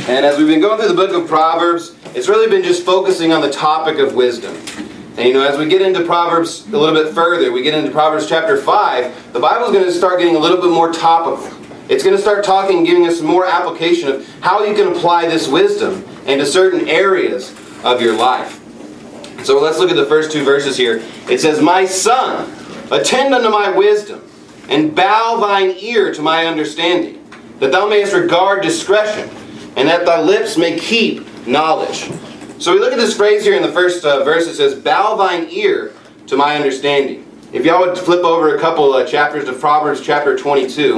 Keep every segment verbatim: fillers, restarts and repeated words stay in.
And as we've been going through the book of Proverbs, it's really been just focusing on the topic of wisdom. And you know, as we get into Proverbs a little bit further, we get into Proverbs chapter five, the Bible's going to start getting a little bit more topical. It's going to start talking, giving us more application of how you can apply this wisdom into certain areas of your life. So let's look at the first two verses here. It says, "My son, attend unto my wisdom, and bow thine ear to my understanding, that thou mayest regard discretion, and that thy lips may keep knowledge." So we look at this phrase here in the first uh, verse. It says, "Bow thine ear to my understanding." If y'all would flip over a couple uh, chapters to Proverbs chapter twenty-two,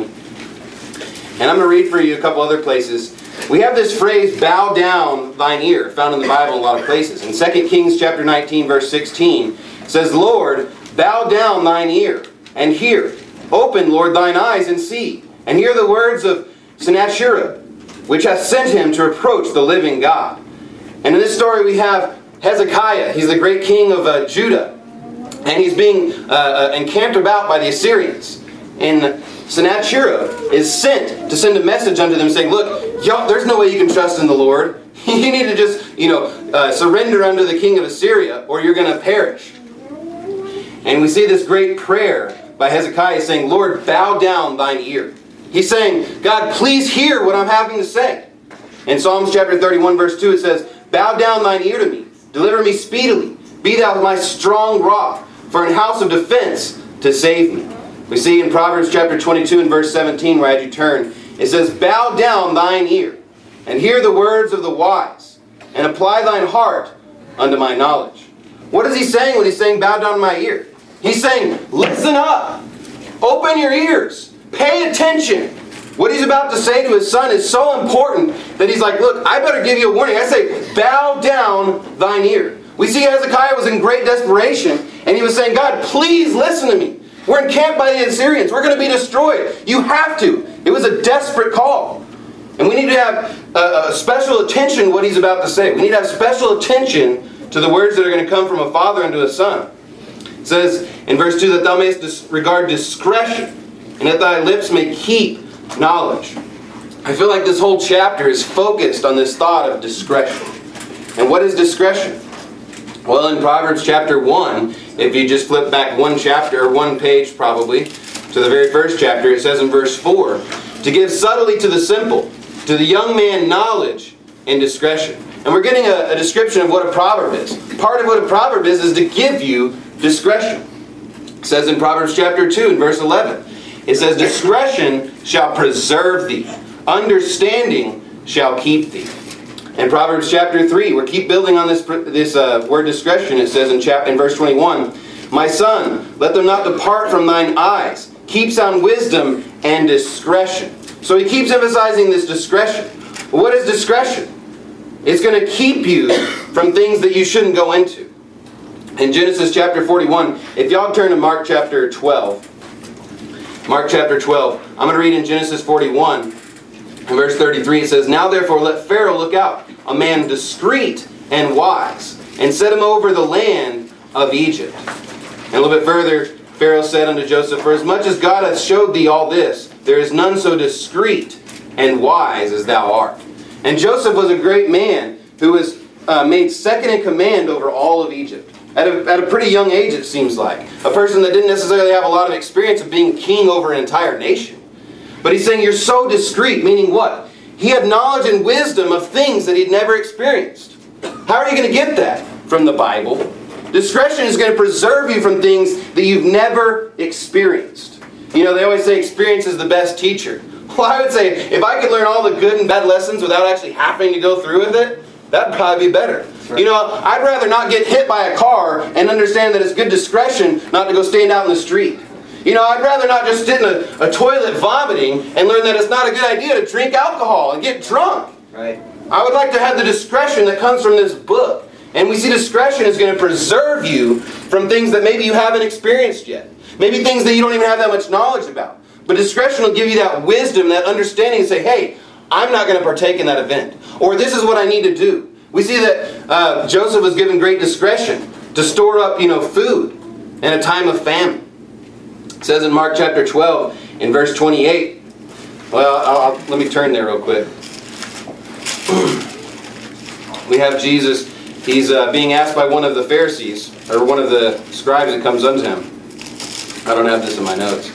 and I'm going to read for you a couple other places. We have this phrase, "bow down thine ear," found in the Bible in a lot of places. In Second Kings chapter nineteen, verse sixteen, it says, "Lord, bow down thine ear, and hear. Open, Lord, thine eyes, and see. And hear the words of Sennacherib, which hath sent him to reproach the living God." And in this story we have Hezekiah. He's the great king of uh, Judah. And he's being uh, uh, encamped about by the Assyrians. And Sennacherib is sent to send a message unto them saying, "Look, y'all, there's no way you can trust in the Lord. You need to just, you know, uh, surrender unto the king of Assyria, or you're going to perish." And we see this great prayer by Hezekiah saying, "Lord, bow down thine ear." He's saying, "God, please hear what I'm having to say." In Psalms chapter thirty-one, verse two, it says, "Bow down thine ear to me. Deliver me speedily. Be thou my strong rock, for an house of defense to save me." We see in Proverbs chapter twenty-two and verse seventeen, where I had you turn, it says, "Bow down thine ear, and hear the words of the wise, and apply thine heart unto my knowledge." What is he saying when he's saying, "Bow down my ear"? He's saying, listen up. Open your ears. Pay attention. What he's about to say to his son is so important that he's like, look, I better give you a warning. I say, bow down thine ear. We see Hezekiah was in great desperation, and he was saying, God, please listen to me. We're encamped by the Assyrians. We're going to be destroyed. You have to. It was a desperate call. And we need to have uh, special attention to what he's about to say. We need to have special attention to the words that are going to come from a father unto a son. It says in verse two, "That thou mayest disregard discretion, and that thy lips may keep knowledge." I feel like this whole chapter is focused on this thought of discretion. And what is discretion? Well, in Proverbs chapter one, if you just flip back one chapter, or one page probably, to the very first chapter, it says in verse four, "To give subtlety to the simple, to the young man knowledge and discretion." And we're getting a, a description of what a proverb is. Part of what a proverb is is to give you discretion. It says in Proverbs chapter two and verse eleven, it says, "Discretion shall preserve thee, understanding shall keep thee." In Proverbs chapter three, we keep building on this, this uh, word discretion. It says in, chap- in verse twenty-one, "My son, let them not depart from thine eyes. Keep sound wisdom and discretion." So he keeps emphasizing this discretion. Well, what is discretion? It's going to keep you from things that you shouldn't go into. In Genesis chapter forty-one, if y'all turn to Mark chapter twelve, Mark chapter twelve, I'm going to read in Genesis forty-one, in verse thirty-three, it says, "Now therefore let Pharaoh look out a man discreet and wise, and set him over the land of Egypt." And a little bit further, Pharaoh said unto Joseph, "For as much as God hath showed thee all this, there is none so discreet and wise as thou art." And Joseph was a great man who was uh, made second in command over all of Egypt. At a, at a pretty young age, it seems like. A person that didn't necessarily have a lot of experience of being king over an entire nation. But he's saying you're so discreet, meaning what? He had knowledge and wisdom of things that he'd never experienced. How are you going to get that? From the Bible. Discretion is going to preserve you from things that you've never experienced. You know, they always say experience is the best teacher. Well, I would say if I could learn all the good and bad lessons without actually having to go through with it, that'd probably be better. Right. You know, I'd rather not get hit by a car and understand that it's good discretion not to go stand out in the street. You know, I'd rather not just sit in a, a toilet vomiting and learn that it's not a good idea to drink alcohol and get drunk. Right. I would like to have the discretion that comes from this book. And we see discretion is going to preserve you from things that maybe you haven't experienced yet. Maybe things that you don't even have that much knowledge about. But discretion will give you that wisdom, that understanding to say, hey, I'm not going to partake in that event. Or this is what I need to do. We see that uh, Joseph was given great discretion to store up, you know, food in a time of famine. It says in Mark chapter twelve, in verse twenty-eight. Well, I'll, I'll, let me turn there real quick. we have Jesus. He's uh, being asked by one of the Pharisees, or one of the scribes that comes unto him. I don't have this in my notes.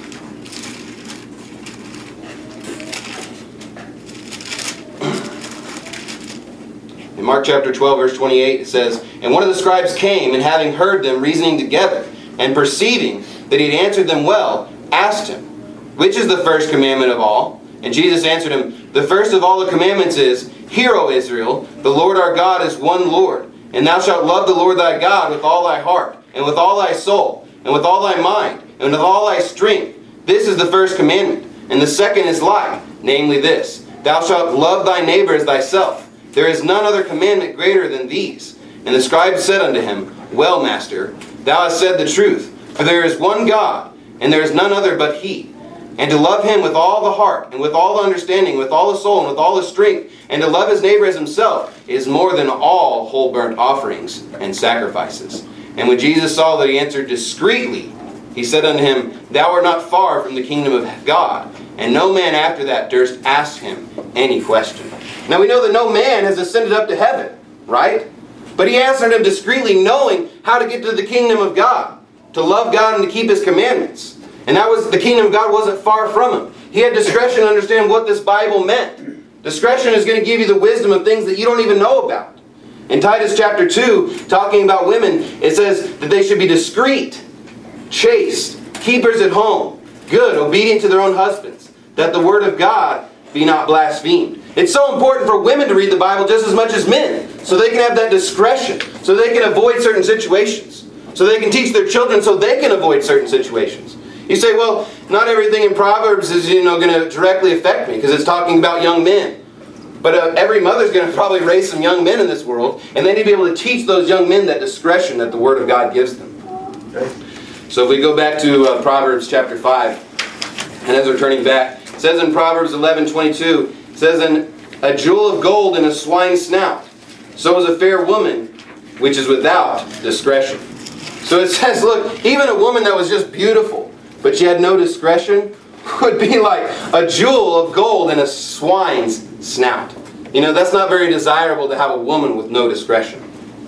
In Mark chapter twelve, verse twenty-eight, it says, "And one of the scribes came, and having heard them reasoning together, and perceiving that he had answered them well, asked him, Which is the first commandment of all? And Jesus answered him, The first of all the commandments is, Hear, O Israel, the Lord our God is one Lord, and thou shalt love the Lord thy God with all thy heart, and with all thy soul, and with all thy mind, and with all thy strength. This is the first commandment. And the second is like, namely this, Thou shalt love thy neighbor as thyself. There is none other commandment greater than these. And the scribe said unto him, Well, master, thou hast said the truth. For there is one God, and there is none other but he. And to love him with all the heart, and with all the understanding, with all the soul, and with all the strength, and to love his neighbor as himself, is more than all whole burnt offerings and sacrifices. And when Jesus saw that he answered discreetly, he said unto him, Thou art not far from the kingdom of God. And no man after that durst ask him any question." Now we know that no man has ascended up to heaven, right? But he answered him discreetly, knowing how to get to the kingdom of God, to love God and to keep his commandments. And that was, the kingdom of God wasn't far from him. He had discretion to understand what this Bible meant. Discretion is going to give you the wisdom of things that you don't even know about. In Titus chapter two, talking about women, it says that they should be discreet, chaste, keepers at home, good, obedient to their own husbands, that the word of God be not blasphemed. It's so important for women to read the Bible just as much as men, so they can have that discretion, so they can avoid certain situations, so they can teach their children so they can avoid certain situations. You say, well, not everything in Proverbs is, you know, going to directly affect me because it's talking about young men. But uh, every mother's going to probably raise some young men in this world, and they need to be able to teach those young men that discretion that the Word of God gives them. Okay. So if we go back to uh, Proverbs chapter five, and as we're turning back, it says in Proverbs eleven twenty-two, it says, "And a jewel of gold in a swine's snout, so is a fair woman which is without discretion." So it says, look, even a woman that was just beautiful, but she had no discretion, would be like a jewel of gold in a swine's snout. You know, that's not very desirable to have a woman with no discretion.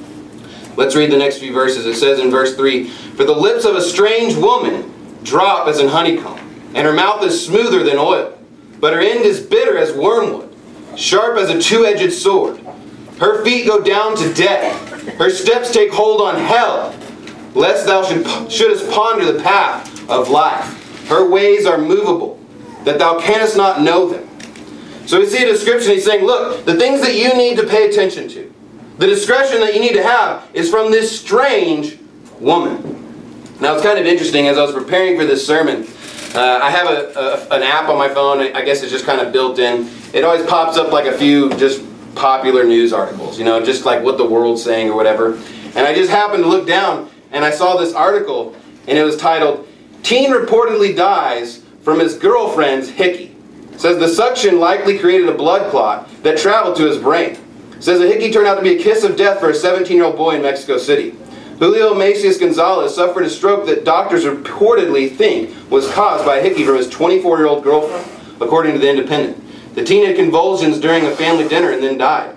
Let's read the next few verses. It says in verse three, "For the lips of a strange woman drop as an honeycomb, and her mouth is smoother than oil. But her end is bitter as wormwood, sharp as a two-edged sword. Her feet go down to death. Her steps take hold on hell, lest thou should, shouldest ponder the path of life. Her ways are movable, that thou canst not know them." So we see a description. He's saying, look, the things that you need to pay attention to, the discretion that you need to have, is from this strange woman. Now it's kind of interesting, as I was preparing for this sermon, uh, I have a, a, an app on my phone. I guess it's just kind of built in. It always pops up like a few just popular news articles, you know, just like what the world's saying or whatever. And I just happened to look down, and I saw this article, and it was titled, "Teen Reportedly Dies from His Girlfriend's Hickey." It says the suction likely created a blood clot that traveled to his brain. It says the hickey turned out to be a kiss of death for a seventeen-year-old boy in Mexico City. Julio Macias Gonzalez suffered a stroke that doctors reportedly think was caused by a hickey from his twenty-four-year-old girlfriend, according to The Independent. The teen had convulsions during a family dinner and then died.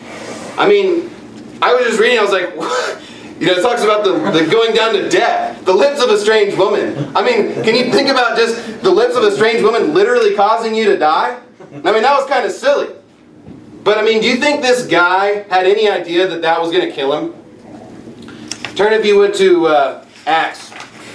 I mean, I was just reading, I was like, what? You know, it talks about the, the going down to death. The lips of a strange woman. I mean, can you think about just the lips of a strange woman literally causing you to die? I mean, that was kind of silly. But I mean, do you think this guy had any idea that that was going to kill him? Turn, if you would, to uh, Acts.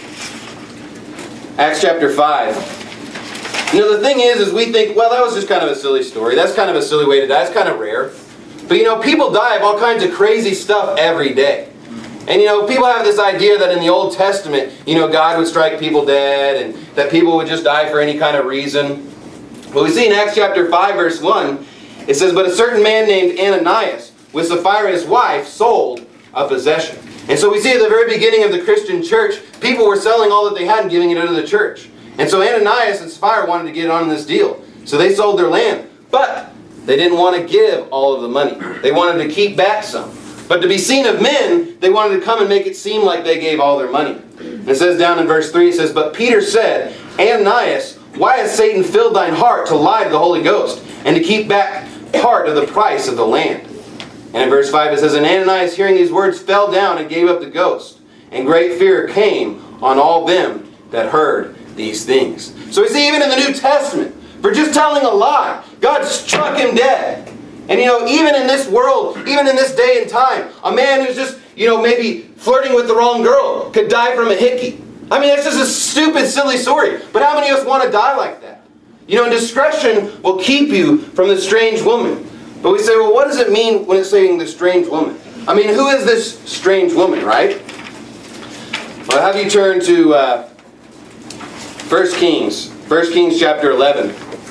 Acts chapter five. You know, the thing is, is we think, well, that was just kind of a silly story. That's kind of a silly way to die. It's kind of rare. But you know, people die of all kinds of crazy stuff every day. And you know, people have this idea that in the Old Testament, you know, God would strike people dead and that people would just die for any kind of reason. Well, we see in Acts chapter five, verse one, it says, "But a certain man named Ananias, with Sapphira his wife, sold a possession." And so we see at the very beginning of the Christian church, people were selling all that they had and giving it to the church. And so Ananias and Sapphira wanted to get on this deal. So they sold their land. But they didn't want to give all of the money. They wanted to keep back some. But to be seen of men, they wanted to come and make it seem like they gave all their money. And it says down in verse three, it says, "But Peter said, Ananias, why has Satan filled thine heart to lie to the Holy Ghost, and to keep back part of the price of the land?" And in verse five it says, and Ananias, hearing these words, fell down and gave up the ghost. And great fear came on all them that heard these things. So we see even in the New Testament, for just telling a lie, God struck him dead. And you know, even in this world, even in this day and time, a man who's just, you know, maybe flirting with the wrong girl could die from a hickey. I mean, that's just a stupid, silly story. But how many of us want to die like that? You know, discretion will keep you from the strange woman. But we say, well, what does it mean when it's saying the strange woman? I mean, who is this strange woman, right? Well, have you turn to uh, First Kings. First Kings chapter eleven.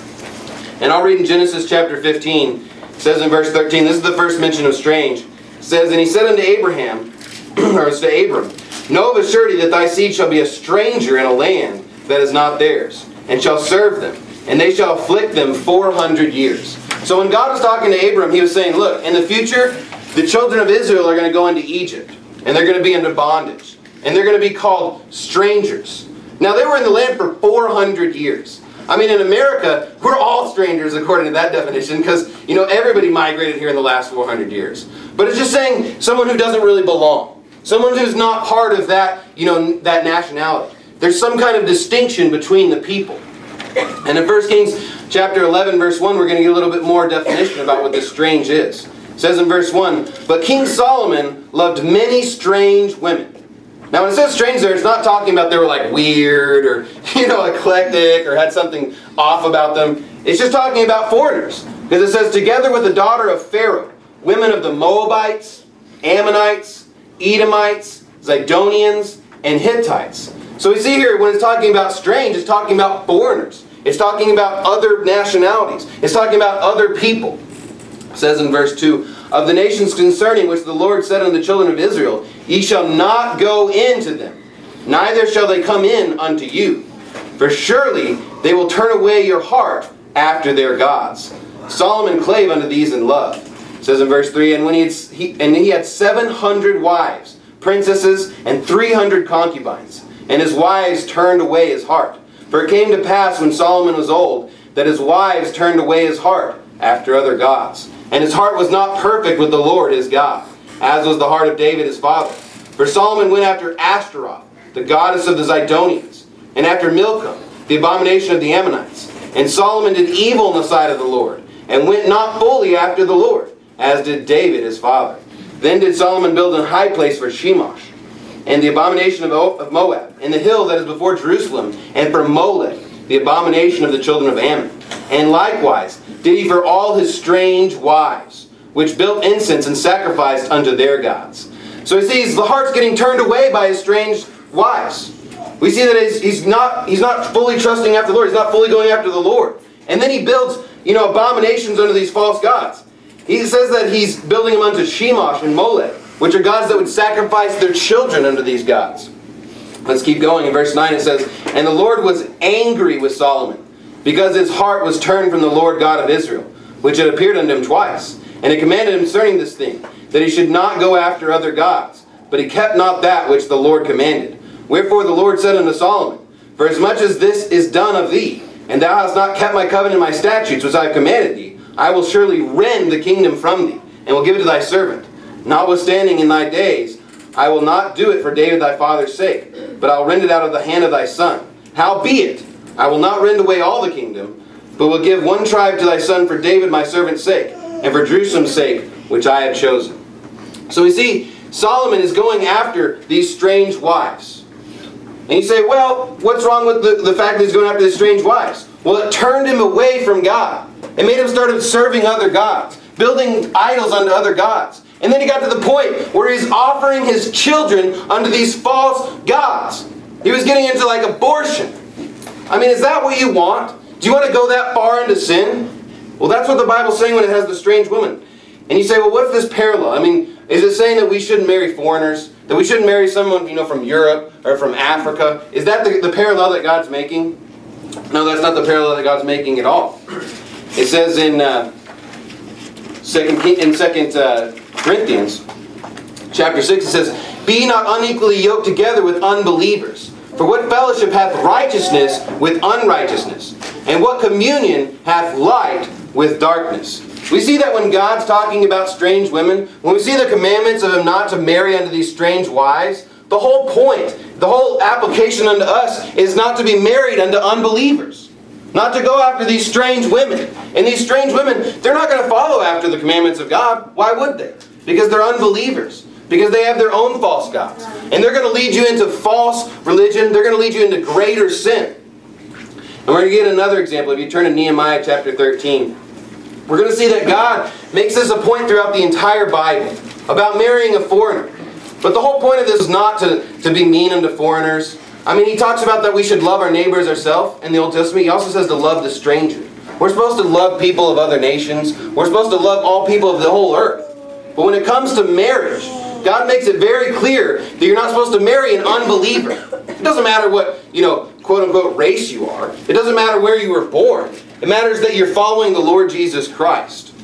And I'll read in Genesis chapter fifteen. It says in verse thirteen, this is the first mention of strange. It says, and he said unto Abraham, or it's to Abram, know of a surety that thy seed shall be a stranger in a land that is not theirs, and shall serve them, and they shall afflict them four hundred years. So when God was talking to Abram, he was saying, look, in the future, the children of Israel are going to go into Egypt, and they're going to be into bondage, and they're going to be called strangers. Now, they were in the land for four hundred years. I mean, in America, we're all strangers according to that definition because, you know, everybody migrated here in the last four hundred years. But it's just saying someone who doesn't really belong. Someone who's not part of that, you know, that nationality. There's some kind of distinction between the people. And in First Kings chapter eleven, verse one, we're going to get a little bit more definition about what this strange is. It says in verse one, but King Solomon loved many strange women. Now when it says strange there, it's not talking about they were like weird or, you know, eclectic or had something off about them. It's just talking about foreigners. Because it says, together with the daughter of Pharaoh, women of the Moabites, Ammonites, Edomites, Zidonians, and Hittites. So we see here, when it's talking about strange, it's talking about foreigners. It's talking about other nationalities. It's talking about other people. It says in verse two, of the nations concerning which the Lord said unto the children of Israel, ye shall not go into them, neither shall they come in unto you. For surely they will turn away your heart after their gods. Solomon clave unto these in love. It says in verse three, and when he had, he, and he had seven hundred wives, princesses, and three hundred concubines. And his wives turned away his heart. For it came to pass when Solomon was old, that his wives turned away his heart after other gods. And his heart was not perfect with the Lord his God, as was the heart of David his father. For Solomon went after Ashtaroth, the goddess of the Zidonians, and after Milcom, the abomination of the Ammonites. And Solomon did evil in the sight of the Lord, and went not fully after the Lord, as did David his father. Then did Solomon build a high place for Shemosh, and the abomination of Moab, and the hill that is before Jerusalem, and for Molech, the abomination of the children of Ammon. And likewise did he for all his strange wives, which built incense and sacrificed unto their gods. So he sees the heart's getting turned away by his strange wives. We see that he's, he's, not, he's not fully trusting after the Lord. He's not fully going after the Lord. And then he builds, you know, abominations unto these false gods. He says that he's building them unto Shemosh and Molech, which are gods that would sacrifice their children unto these gods. Let's keep going. In verse nine it says, and the Lord was angry with Solomon, because his heart was turned from the Lord God of Israel, which had appeared unto him twice. And he commanded him concerning this thing, that he should not go after other gods. But he kept not that which the Lord commanded. Wherefore the Lord said unto Solomon, for as much as this is done of thee, and thou hast not kept my covenant and my statutes which I have commanded thee, I will surely rend the kingdom from thee, and will give it to thy servant. Notwithstanding in thy days, I will not do it for David thy father's sake, but I'll rend it out of the hand of thy son. Howbeit, I will not rend away all the kingdom, but will give one tribe to thy son for David my servant's sake, and for Jerusalem's sake, which I have chosen. So we see, Solomon is going after these strange wives. And you say, well, what's wrong with the, the fact that he's going after these strange wives? Well, it turned him away from God. It made him start serving other gods, building idols unto other gods. And then he got to the point where he's offering his children unto these false gods. He was getting into like abortion. I mean, is that what you want? Do you want to go that far into sin? Well, that's what the Bible's saying when it has the strange woman. And you say, well, what's this parallel? I mean, is it saying that we shouldn't marry foreigners? That we shouldn't marry someone, you know, from Europe or from Africa? Is that the, the parallel that God's making? No, that's not the parallel that God's making at all. It says in uh, Second in Second uh, Corinthians, chapter six, it says, be not unequally yoked together with unbelievers. For what fellowship hath righteousness with unrighteousness? And what communion hath light with darkness? We see that when God's talking about strange women, when we see the commandments of Him not to marry unto these strange wives, the whole point, the whole application unto us is not to be married unto unbelievers. Not to go after these strange women. And these strange women, they're not going to follow after the commandments of God. Why would they? Because they're unbelievers. Because they have their own false gods. And they're going to lead you into false religion. They're going to lead you into greater sin. And we're going to get another example. If you turn to Nehemiah chapter thirteen, we're going to see that God makes this a point throughout the entire Bible about marrying a foreigner. But the whole point of this is not to, to be mean unto foreigners. I mean, He talks about that we should love our neighbors ourselves in the Old Testament. He also says to love the stranger. We're supposed to love people of other nations. We're supposed to love all people of the whole earth. But when it comes to marriage, God makes it very clear that you're not supposed to marry an unbeliever. It doesn't matter what, you know, quote-unquote race you are. It doesn't matter where you were born. It matters that you're following the Lord Jesus Christ.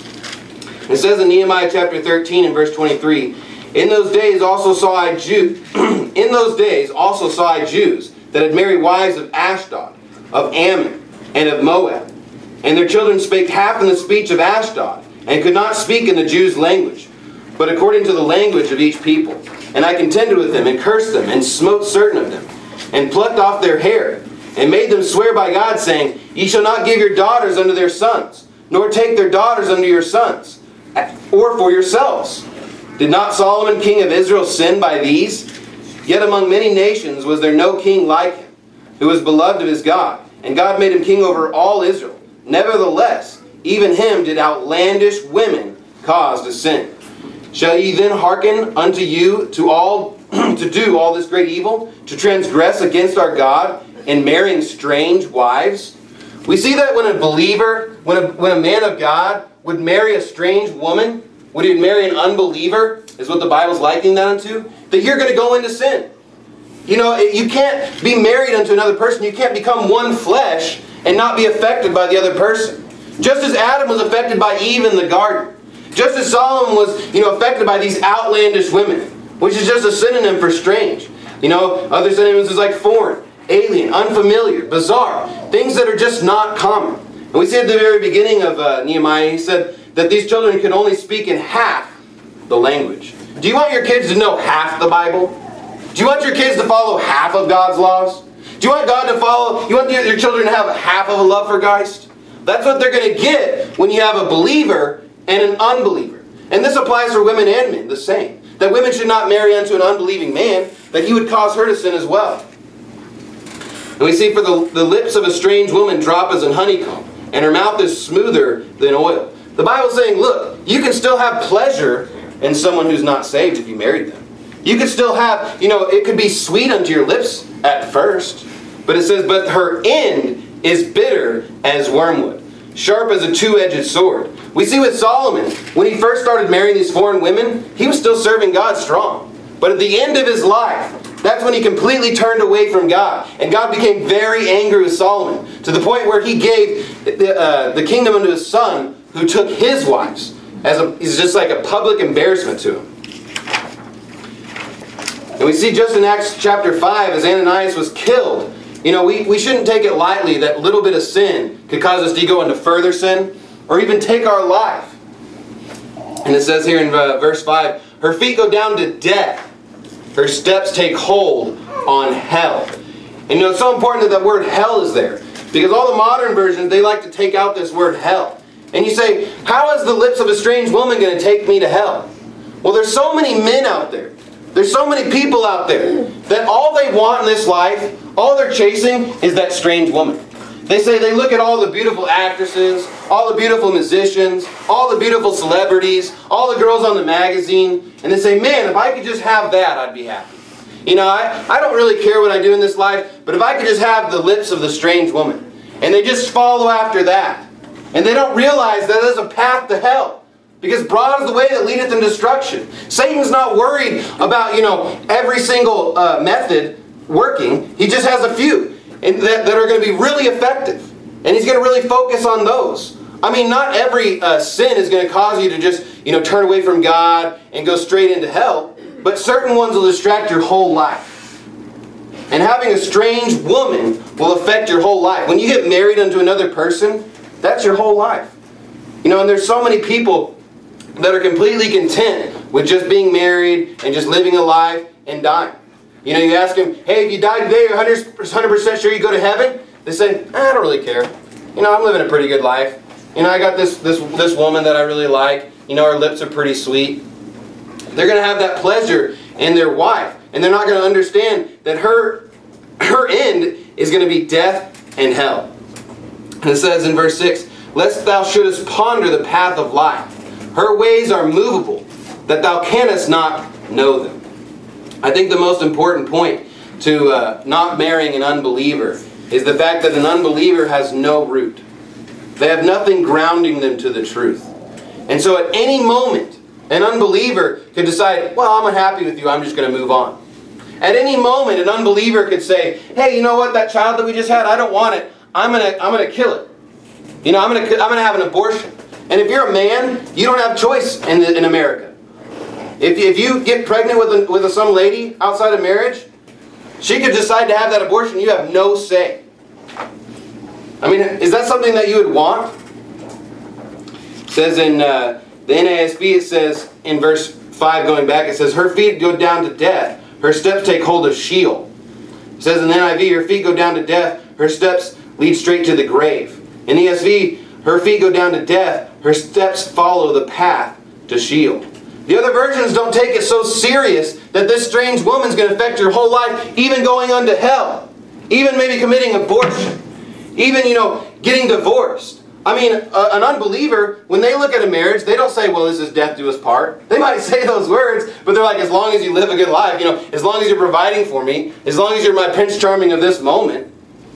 It says in Nehemiah chapter thirteen and verse twenty-three, In those days also saw I Jew in those days also saw I Jews that had married wives of Ashdod, of Ammon, and of Moab. And their children spake half in the speech of Ashdod, and could not speak in the Jews' language, but according to the language of each people. And I contended with them, and cursed them, and smote certain of them, and plucked off their hair, and made them swear by God, saying, Ye shall not give your daughters unto their sons, nor take their daughters unto your sons, or for yourselves. Did not Solomon king of Israel sin by these? Yet among many nations was there no king like him, who was beloved of his God, and God made him king over all Israel. Nevertheless, even him did outlandish women cause to sin. Shall ye then hearken unto you to all to do all this great evil, to transgress against our God in marrying strange wives? We see that when a believer, when a, when a man of God would marry a strange woman, would he marry an unbeliever, is what the Bible's likening that unto, that you're going to go into sin. You know, you can't be married unto another person. You can't become one flesh and not be affected by the other person. Just as Adam was affected by Eve in the garden. Just as Solomon was, you know, affected by these outlandish women, which is just a synonym for strange. You know, other synonyms is like foreign, alien, unfamiliar, bizarre. Things that are just not common. And we see at the very beginning of uh, Nehemiah, he said that these children can only speak in half the language. Do you want your kids to know half the Bible? Do you want your kids to follow half of God's laws? Do you want God to follow, you want your children to have half of a love for Christ? That's what they're going to get when you have a believer and an unbeliever. And this applies for women and men, the same. That women should not marry unto an unbelieving man, that he would cause her to sin as well. And we see, for the, the lips of a strange woman drop as an honeycomb, and her mouth is smoother than oil. The Bible's saying, look, you can still have pleasure in someone who's not saved if you married them. You could still have, you know, it could be sweet unto your lips at first. But it says, but her end is bitter as wormwood, sharp as a two-edged sword. We see with Solomon, when he first started marrying these foreign women, he was still serving God strong. But at the end of his life, that's when he completely turned away from God. And God became very angry with Solomon, to the point where he gave the, uh, the kingdom unto his son, who took his wives. As a, it's just like a public embarrassment to him. And we see just in Acts chapter five, as Ananias was killed, you know, we, we shouldn't take it lightly that little bit of sin could cause us to go into further sin, or even take our life. And it says here in uh, verse five, her feet go down to death. Her steps take hold on hell. And you know, it's so important that that word hell is there. Because all the modern versions, they like to take out this word hell. And you say, how is the lips of a strange woman going to take me to hell? Well, there's so many men out there. There's so many people out there that all they want in this life, all they're chasing is that strange woman. They say they look at all the beautiful actresses, all the beautiful musicians, all the beautiful celebrities, all the girls on the magazine, and they say, man, if I could just have that, I'd be happy. You know, I, I don't really care what I do in this life, but if I could just have the lips of the strange woman. And they just follow after that. And they don't realize that there's a path to hell. Because broad is the way that leadeth to destruction. Satan's not worried about, you know, every single uh, method working. He just has a few and that, that are going to be really effective. And he's going to really focus on those. I mean, not every uh, sin is going to cause you to just, you know, turn away from God and go straight into hell. But certain ones will distract your whole life. And having a strange woman will affect your whole life. When you get married unto another person, that's your whole life. You know, and there's so many people that are completely content with just being married and just living a life and dying. You know, you ask them, hey, if you die today, you're one hundred percent sure you go to heaven? They say, I don't really care. You know, I'm living a pretty good life. You know, I got this, this, this woman that I really like. You know, her lips are pretty sweet. They're going to have that pleasure in their wife. And they're not going to understand that her, her end is going to be death and hell. And it says in verse six, lest thou shouldest ponder the path of life. Her ways are movable, that thou canst not know them. I think the most important point to uh, not marrying an unbeliever is the fact that an unbeliever has no root. They have nothing grounding them to the truth. And so at any moment, an unbeliever could decide, well, I'm unhappy with you, I'm just going to move on. At any moment, an unbeliever could say, hey, you know what, that child that we just had, I don't want it. I'm going to I'm going to kill it. You know, I'm going to I'm going to have an abortion. And if you're a man, you don't have choice in, the, in America. If, if you get pregnant with, a, with a, some lady outside of marriage, she could decide to have that abortion. You have no say. I mean, is that something that you would want? It says in uh, the N A S B, it says in verse five going back, it says, her feet go down to death. Her steps take hold of Sheol. It says in the N I V, her feet go down to death. Her steps lead straight to the grave. In the E S V, her feet go down to death. Her steps follow the path to Sheol. The other versions don't take it so serious that this strange woman's going to affect your whole life, even going unto hell. Even maybe committing abortion. Even, you know, getting divorced. I mean, a, an unbeliever, when they look at a marriage, they don't say, well, this is death do us part. They might say those words, but they're like, as long as you live a good life, you know, as long as you're providing for me, as long as you're my Prince Charming of this moment.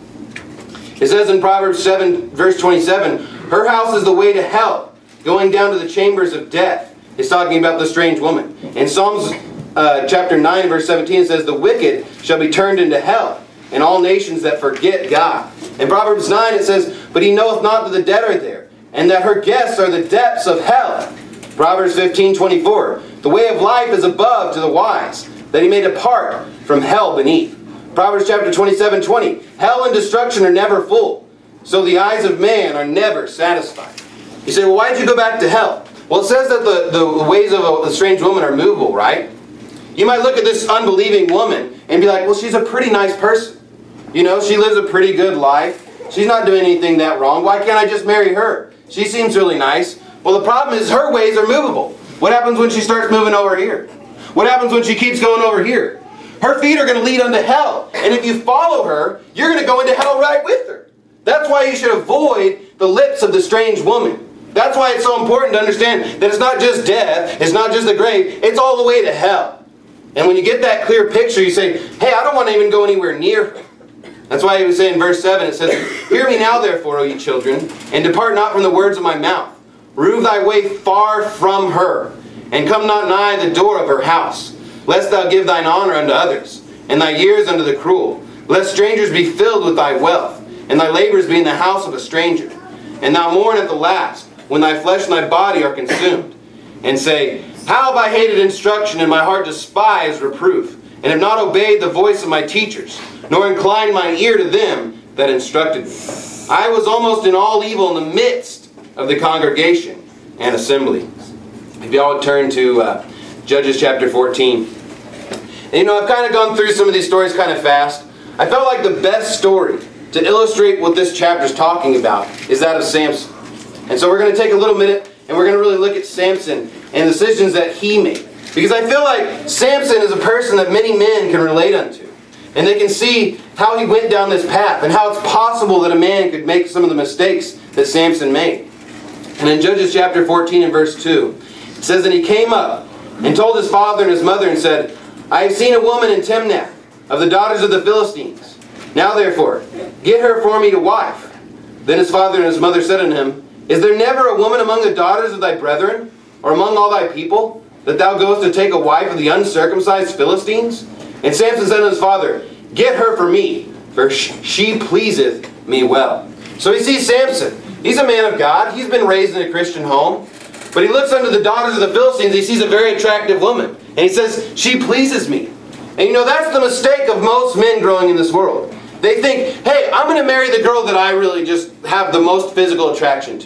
It says in Proverbs seven, verse twenty-seven, her house is the way to hell, going down to the chambers of death. It's talking about the strange woman. In Psalms uh, chapter nine, verse seventeen, it says, the wicked shall be turned into hell, and all nations that forget God. In Proverbs nine, it says, but he knoweth not that the dead are there, and that her guests are the depths of hell. Proverbs fifteen, twenty-four, the way of life is above to the wise, that he may depart from hell beneath. Proverbs chapter twenty-seven, twenty, hell and destruction are never full, so the eyes of man are never satisfied. You say, well, why did you go back to hell? Well, it says that the, the ways of a, a strange woman are movable, right? You might look at this unbelieving woman and be like, well, she's a pretty nice person. You know, she lives a pretty good life. She's not doing anything that wrong. Why can't I just marry her? She seems really nice. Well, the problem is her ways are movable. What happens when she starts moving over here? What happens when she keeps going over here? Her feet are going to lead unto hell. And if you follow her, you're going to go into hell right with her. That's why you should avoid the lips of the strange woman. That's why it's so important to understand that it's not just death, it's not just the grave, it's all the way to hell. And when you get that clear picture, you say, hey, I don't want to even go anywhere near her. That's why he was saying in verse seven, it says, hear me now therefore, O ye children, and depart not from the words of my mouth. Remove thy way far from her, and come not nigh the door of her house, lest thou give thine honor unto others, and thy years unto the cruel, lest strangers be filled with thy wealth, and thy labors be in the house of a stranger. And thou mourn at the last, when thy flesh and thy body are consumed, and say, how have I hated instruction, and my heart despised reproof, and have not obeyed the voice of my teachers, nor inclined mine ear to them that instructed me. I was almost in all evil in the midst of the congregation and assembly. If y'all would turn to uh, Judges chapter fourteen. And you know, I've kind of gone through some of these stories kind of fast. I felt like the best story to illustrate what this chapter is talking about is that of Samson. And so we're going to take a little minute and we're going to really look at Samson and the decisions that he made. Because I feel like Samson is a person that many men can relate unto. And they can see how he went down this path and how it's possible that a man could make some of the mistakes that Samson made. And in Judges chapter fourteen and verse two, it says, and he came up and told his father and his mother and said, I have seen a woman in Timnath of the daughters of the Philistines. Now therefore, get her for me to wife. Then his father and his mother said unto him, is there never a woman among the daughters of thy brethren, or among all thy people, that thou goest to take a wife of the uncircumcised Philistines? And Samson said unto his father, get her for me, for she pleaseth me well. So he sees Samson. He's a man of God. He's been raised in a Christian home. But he looks unto the daughters of the Philistines. He sees a very attractive woman. And he says, she pleases me. And you know, that's the mistake of most men growing in this world. They think, hey, I'm going to marry the girl that I really just have the most physical attraction to.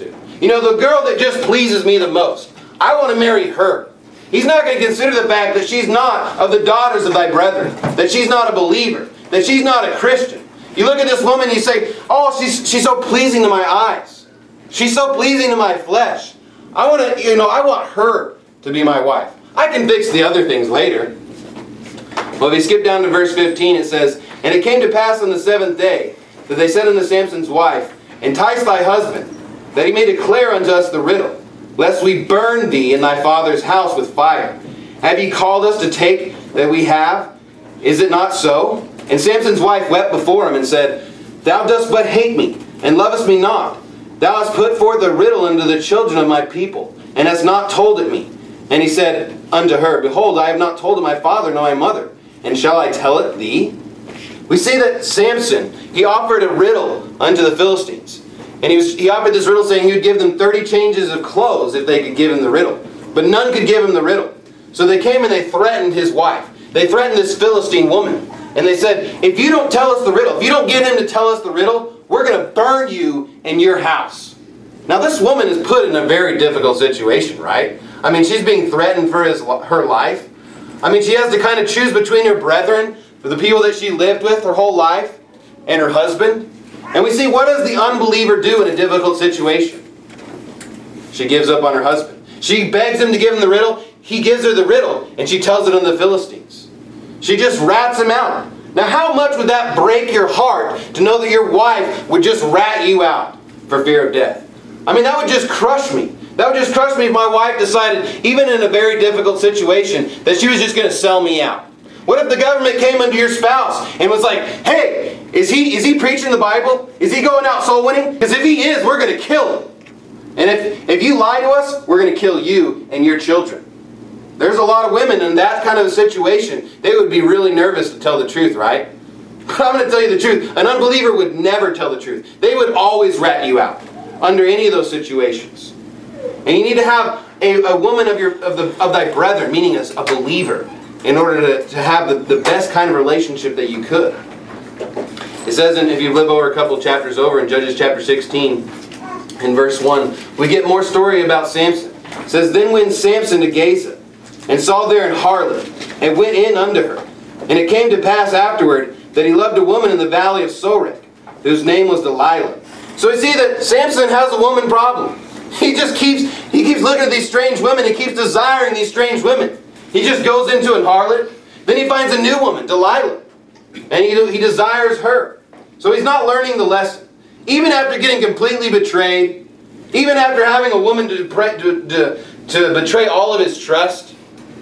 You know, the girl that just pleases me the most, I want to marry her. He's not going to consider the fact that she's not of the daughters of thy brethren, that she's not a believer, that she's not a Christian. You look at this woman and you say, oh, she's, she's so pleasing to my eyes. She's so pleasing to my flesh. I want to, you know, I want her to be my wife. I can fix the other things later. Well, if you skip down to verse fifteen, it says, and it came to pass on the seventh day that they said unto Samson's wife, entice thy husband, that he may declare unto us the riddle, lest we burn thee in thy father's house with fire. Have ye called us to take that we have? Is it not so? And Samson's wife wept before him and said, thou dost but hate me, and lovest me not. Thou hast put forth a riddle unto the children of my people, and hast not told it me. And he said unto her, behold, I have not told it my father nor my mother, and shall I tell it thee? We see that Samson, he offered a riddle unto the Philistines. And he, was, he offered this riddle saying he would give them thirty changes of clothes if they could give him the riddle. But none could give him the riddle. So they came and they threatened his wife. They threatened this Philistine woman. And they said, if you don't tell us the riddle, if you don't get him to tell us the riddle, we're going to burn you in your house. Now this woman is put in a very difficult situation, right? I mean, she's being threatened for his, her life. I mean, she has to kind of choose between her brethren, the people that she lived with her whole life, and her husband. And we see, what does the unbeliever do in a difficult situation? She gives up on her husband. She begs him to give him the riddle. He gives her the riddle, and she tells it on the Philistines. She just rats him out. Now, how much would that break your heart to know that your wife would just rat you out for fear of death? I mean, that would just crush me. That would just crush me if my wife decided, even in a very difficult situation, that she was just going to sell me out. What if the government came unto your spouse and was like, hey, is he, is he preaching the Bible? Is he going out soul winning? Because if he is, we're going to kill him. And if, if you lie to us, we're going to kill you and your children. There's a lot of women in that kind of a situation. They would be really nervous to tell the truth, right? But I'm going to tell you the truth. An unbeliever would never tell the truth. They would always rat you out under any of those situations. And you need to have a, a woman of, your, of, the, of thy brethren, meaning a, a believer, in order to, to have the, the best kind of relationship that you could. It says, in, if you live over a couple chapters over, in Judges chapter sixteen, in verse one, we get more story about Samson. It says, then went Samson to Gaza, and saw there an harlot, and went in unto her. And it came to pass afterward, that he loved a woman in the valley of Sorek, whose name was Delilah. So we see that Samson has a woman problem. He just keeps, he keeps looking at these strange women, he keeps desiring these strange women. He just goes into an harlot. Then he finds a new woman, Delilah. And he, he desires her. So he's not learning the lesson. Even after getting completely betrayed, even after having a woman to, to, to, to betray all of his trust,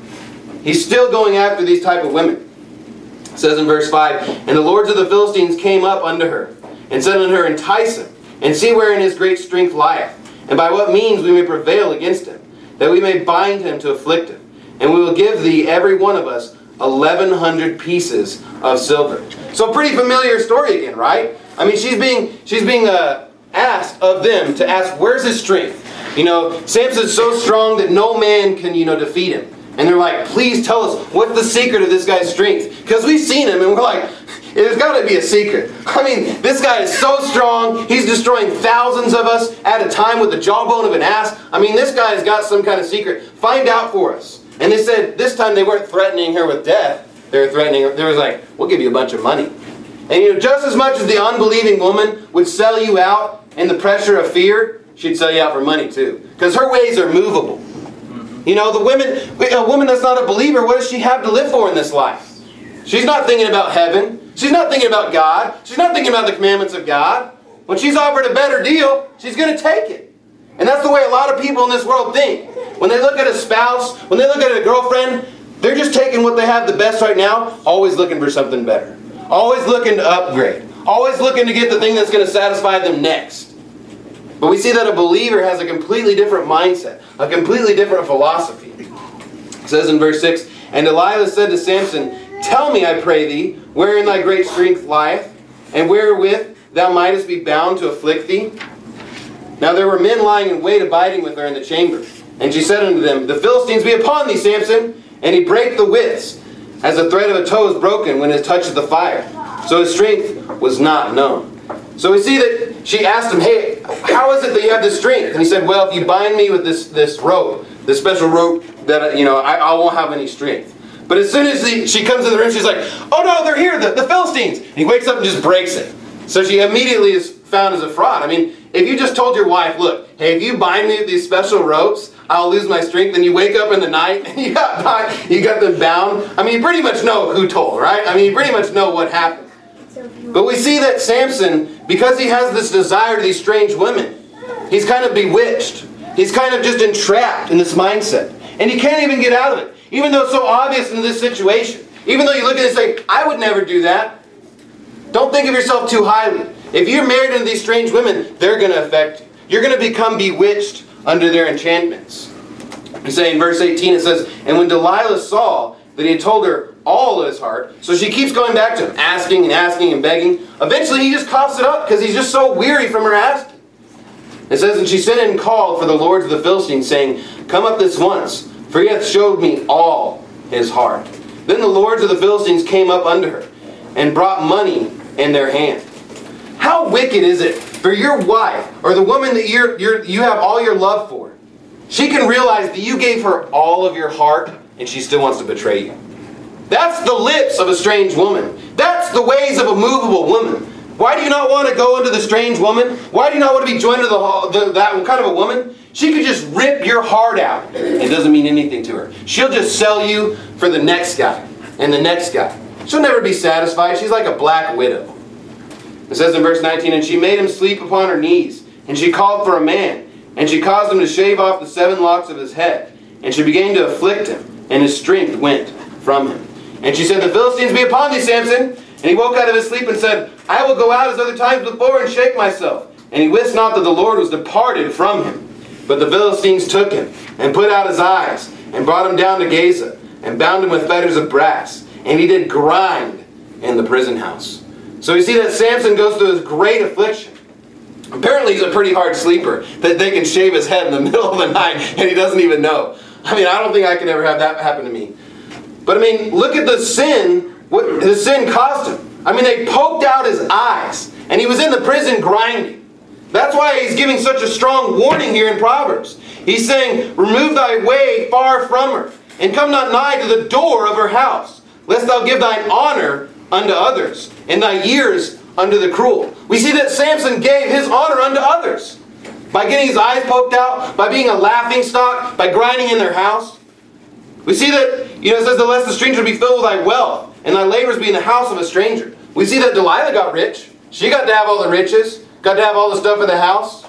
he's still going after these type of women. It says in verse five, and the lords of the Philistines came up unto her, and said unto her, entice him, and see wherein his great strength lieth, and by what means we may prevail against him, that we may bind him to afflict him. And we will give thee, every one of us, eleven hundred pieces of silver. So pretty familiar story again, right? I mean, she's being, she's being uh, asked of them to ask, where's his strength? You know, Samson's so strong that no man can, you know, defeat him. And they're like, please tell us, what's the secret of this guy's strength? Because we've seen him and we're like, there's got to be a secret. I mean, this guy is so strong. He's destroying thousands of us at a time with the jawbone of an ass. I mean, this guy has got some kind of secret. Find out for us. And they said, this time they weren't threatening her with death. They were threatening her. They was like, we'll give you a bunch of money. And you know, just as much as the unbelieving woman would sell you out in the pressure of fear, she'd sell you out for money too. Because her ways are movable. You know, the women, a woman that's not a believer, what does she have to live for in this life? She's not thinking about heaven. She's not thinking about God. She's not thinking about the commandments of God. When she's offered a better deal, she's going to take it. And that's the way a lot of people in this world think. When they look at a spouse, when they look at a girlfriend, they're just taking what they have the best right now, always looking for something better. Always looking to upgrade. Always looking to get the thing that's going to satisfy them next. But we see that a believer has a completely different mindset, a completely different philosophy. It says in verse six, and Delilah said to Samson, tell me, I pray thee, wherein thy great strength lieth, and wherewith thou mightest be bound to afflict thee. Now there were men lying in wait abiding with her in the chamber. And she said unto them, the Philistines be upon thee, Samson. And he brake the withs, as the thread of a tow is broken when it touches the fire. So his strength was not known. So we see that she asked him, hey, how is it that you have this strength? And he said, well, if you bind me with this, this rope, this special rope, that you know, I, I won't have any strength. But as soon as he, she comes in the room, she's like, oh no, they're here, the, the Philistines. And he wakes up and just breaks it. So she immediately is found as a fraud. I mean, if you just told your wife, look, hey, if you bind me with these special ropes, I'll lose my strength, and you wake up in the night and you got, bind, you got them bound, I mean, you pretty much know who told, right? I mean, you pretty much know what happened. But we see that Samson, because he has this desire to these strange women, he's kind of bewitched. He's kind of just entrapped in this mindset. And he can't even get out of it. Even though it's so obvious in this situation. Even though you look at it and say, I would never do that. Don't think of yourself too highly. If you're married to these strange women, they're going to affect you. You're going to become bewitched under their enchantments. We say in verse eighteen, it says, and when Delilah saw that he had told her all his heart, so she keeps going back to him, asking and asking and begging. Eventually he just coughs it up because he's just so weary from her asking. It says, and she sent and called for the lords of the Philistines, saying, come up this once, for he hath showed me all his heart. Then the lords of the Philistines came up unto her, and brought money in their hand. How wicked is it for your wife, or the woman that you're, you're, you have all your love for? She can realize that you gave her all of your heart, and she still wants to betray you. That's the lips of a strange woman. That's the ways of a movable woman. Why do you not want to go into the strange woman? Why do you not want to be joined to the, the, that kind of a woman? She could just rip your heart out. It doesn't mean anything to her. She'll just sell you for the next guy and the next guy. She'll never be satisfied. She's like a black widow. It says in verse nineteen, and she made him sleep upon her knees, and she called for a man, and she caused him to shave off the seven locks of his head, and she began to afflict him, and his strength went from him. And she said, the Philistines be upon thee, Samson. And he woke out of his sleep and said, I will go out as other times before and shake myself. And he wist not that the Lord was departed from him. But the Philistines took him, and put out his eyes, and brought him down to Gaza, and bound him with fetters of brass. And he did grind in the prison house. So you see that Samson goes through this great affliction. Apparently he's a pretty hard sleeper, that they can shave his head in the middle of the night, and he doesn't even know. I mean, I don't think I could ever have that happen to me. But I mean, look at the sin, what the sin cost him. I mean, they poked out his eyes, and he was in the prison grinding. That's why he's giving such a strong warning here in Proverbs. He's saying, remove thy way far from her, and come not nigh to the door of her house, lest thou give thine honor unto others, and thy years unto the cruel. We see that Samson gave his honor unto others by getting his eyes poked out, by being a laughingstock, by grinding in their house. We see that, you know, it says, lest the stranger be filled with thy wealth, and thy labors be in the house of a stranger. We see that Delilah got rich. She got to have all the riches, got to have all the stuff in the house.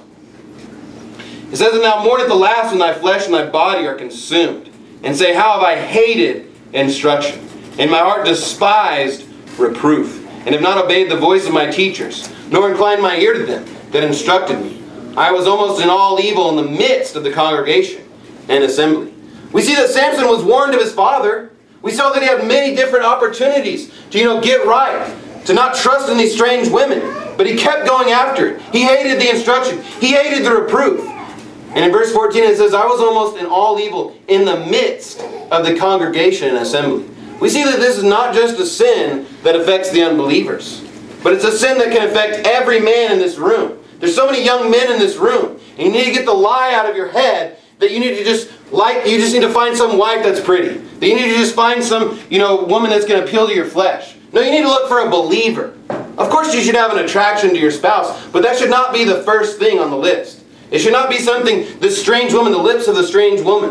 It says, and thou mournest the last when thy flesh and thy body are consumed, and say, how have I hated instruction, and my heart despised reproof, and have not obeyed the voice of my teachers, nor inclined my ear to them that instructed me. I was almost in all evil in the midst of the congregation and assembly. We see that Samson was warned of his father. We saw that he had many different opportunities to, you know, get right, to not trust in these strange women. But he kept going after it. He hated the instruction. He hated the reproof. And in verse fourteen it says, I was almost in all evil in the midst of the congregation and assembly. We see that this is not just a sin that affects the unbelievers, but it's a sin that can affect every man in this room. There's so many young men in this room, and you need to get the lie out of your head that you need to just like you just need to find some wife that's pretty. That you need to just find some, you know, woman that's going to appeal to your flesh. No, you need to look for a believer. Of course you should have an attraction to your spouse, but that should not be the first thing on the list. It should not be something, this strange woman, the lips of the strange woman.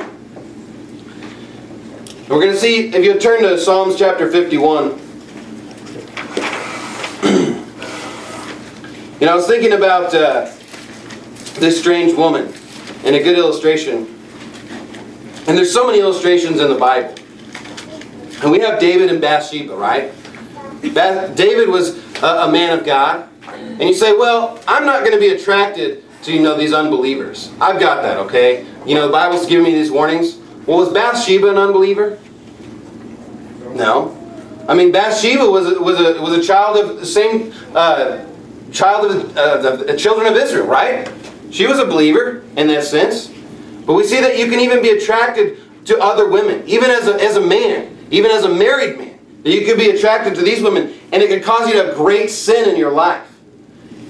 We're going to see, if you turn to Psalms chapter fifty-one. You know, I was thinking about uh, this strange woman and a good illustration. And there's so many illustrations in the Bible. And we have David and Bathsheba, right? Bath- David was a, a man of God. And you say, well, I'm not going to be attracted to, you know, these unbelievers. I've got that, okay? You know, the Bible's giving me these warnings. Well, was Bathsheba an unbeliever? No. I mean, Bathsheba was a, was a, was a child of the same... Uh, child of uh, the children of Israel, right? She was a believer in that sense. But we see that you can even be attracted to other women, even as a, as a man, even as a married man. That you could be attracted to these women, and it could cause you to have great sin in your life.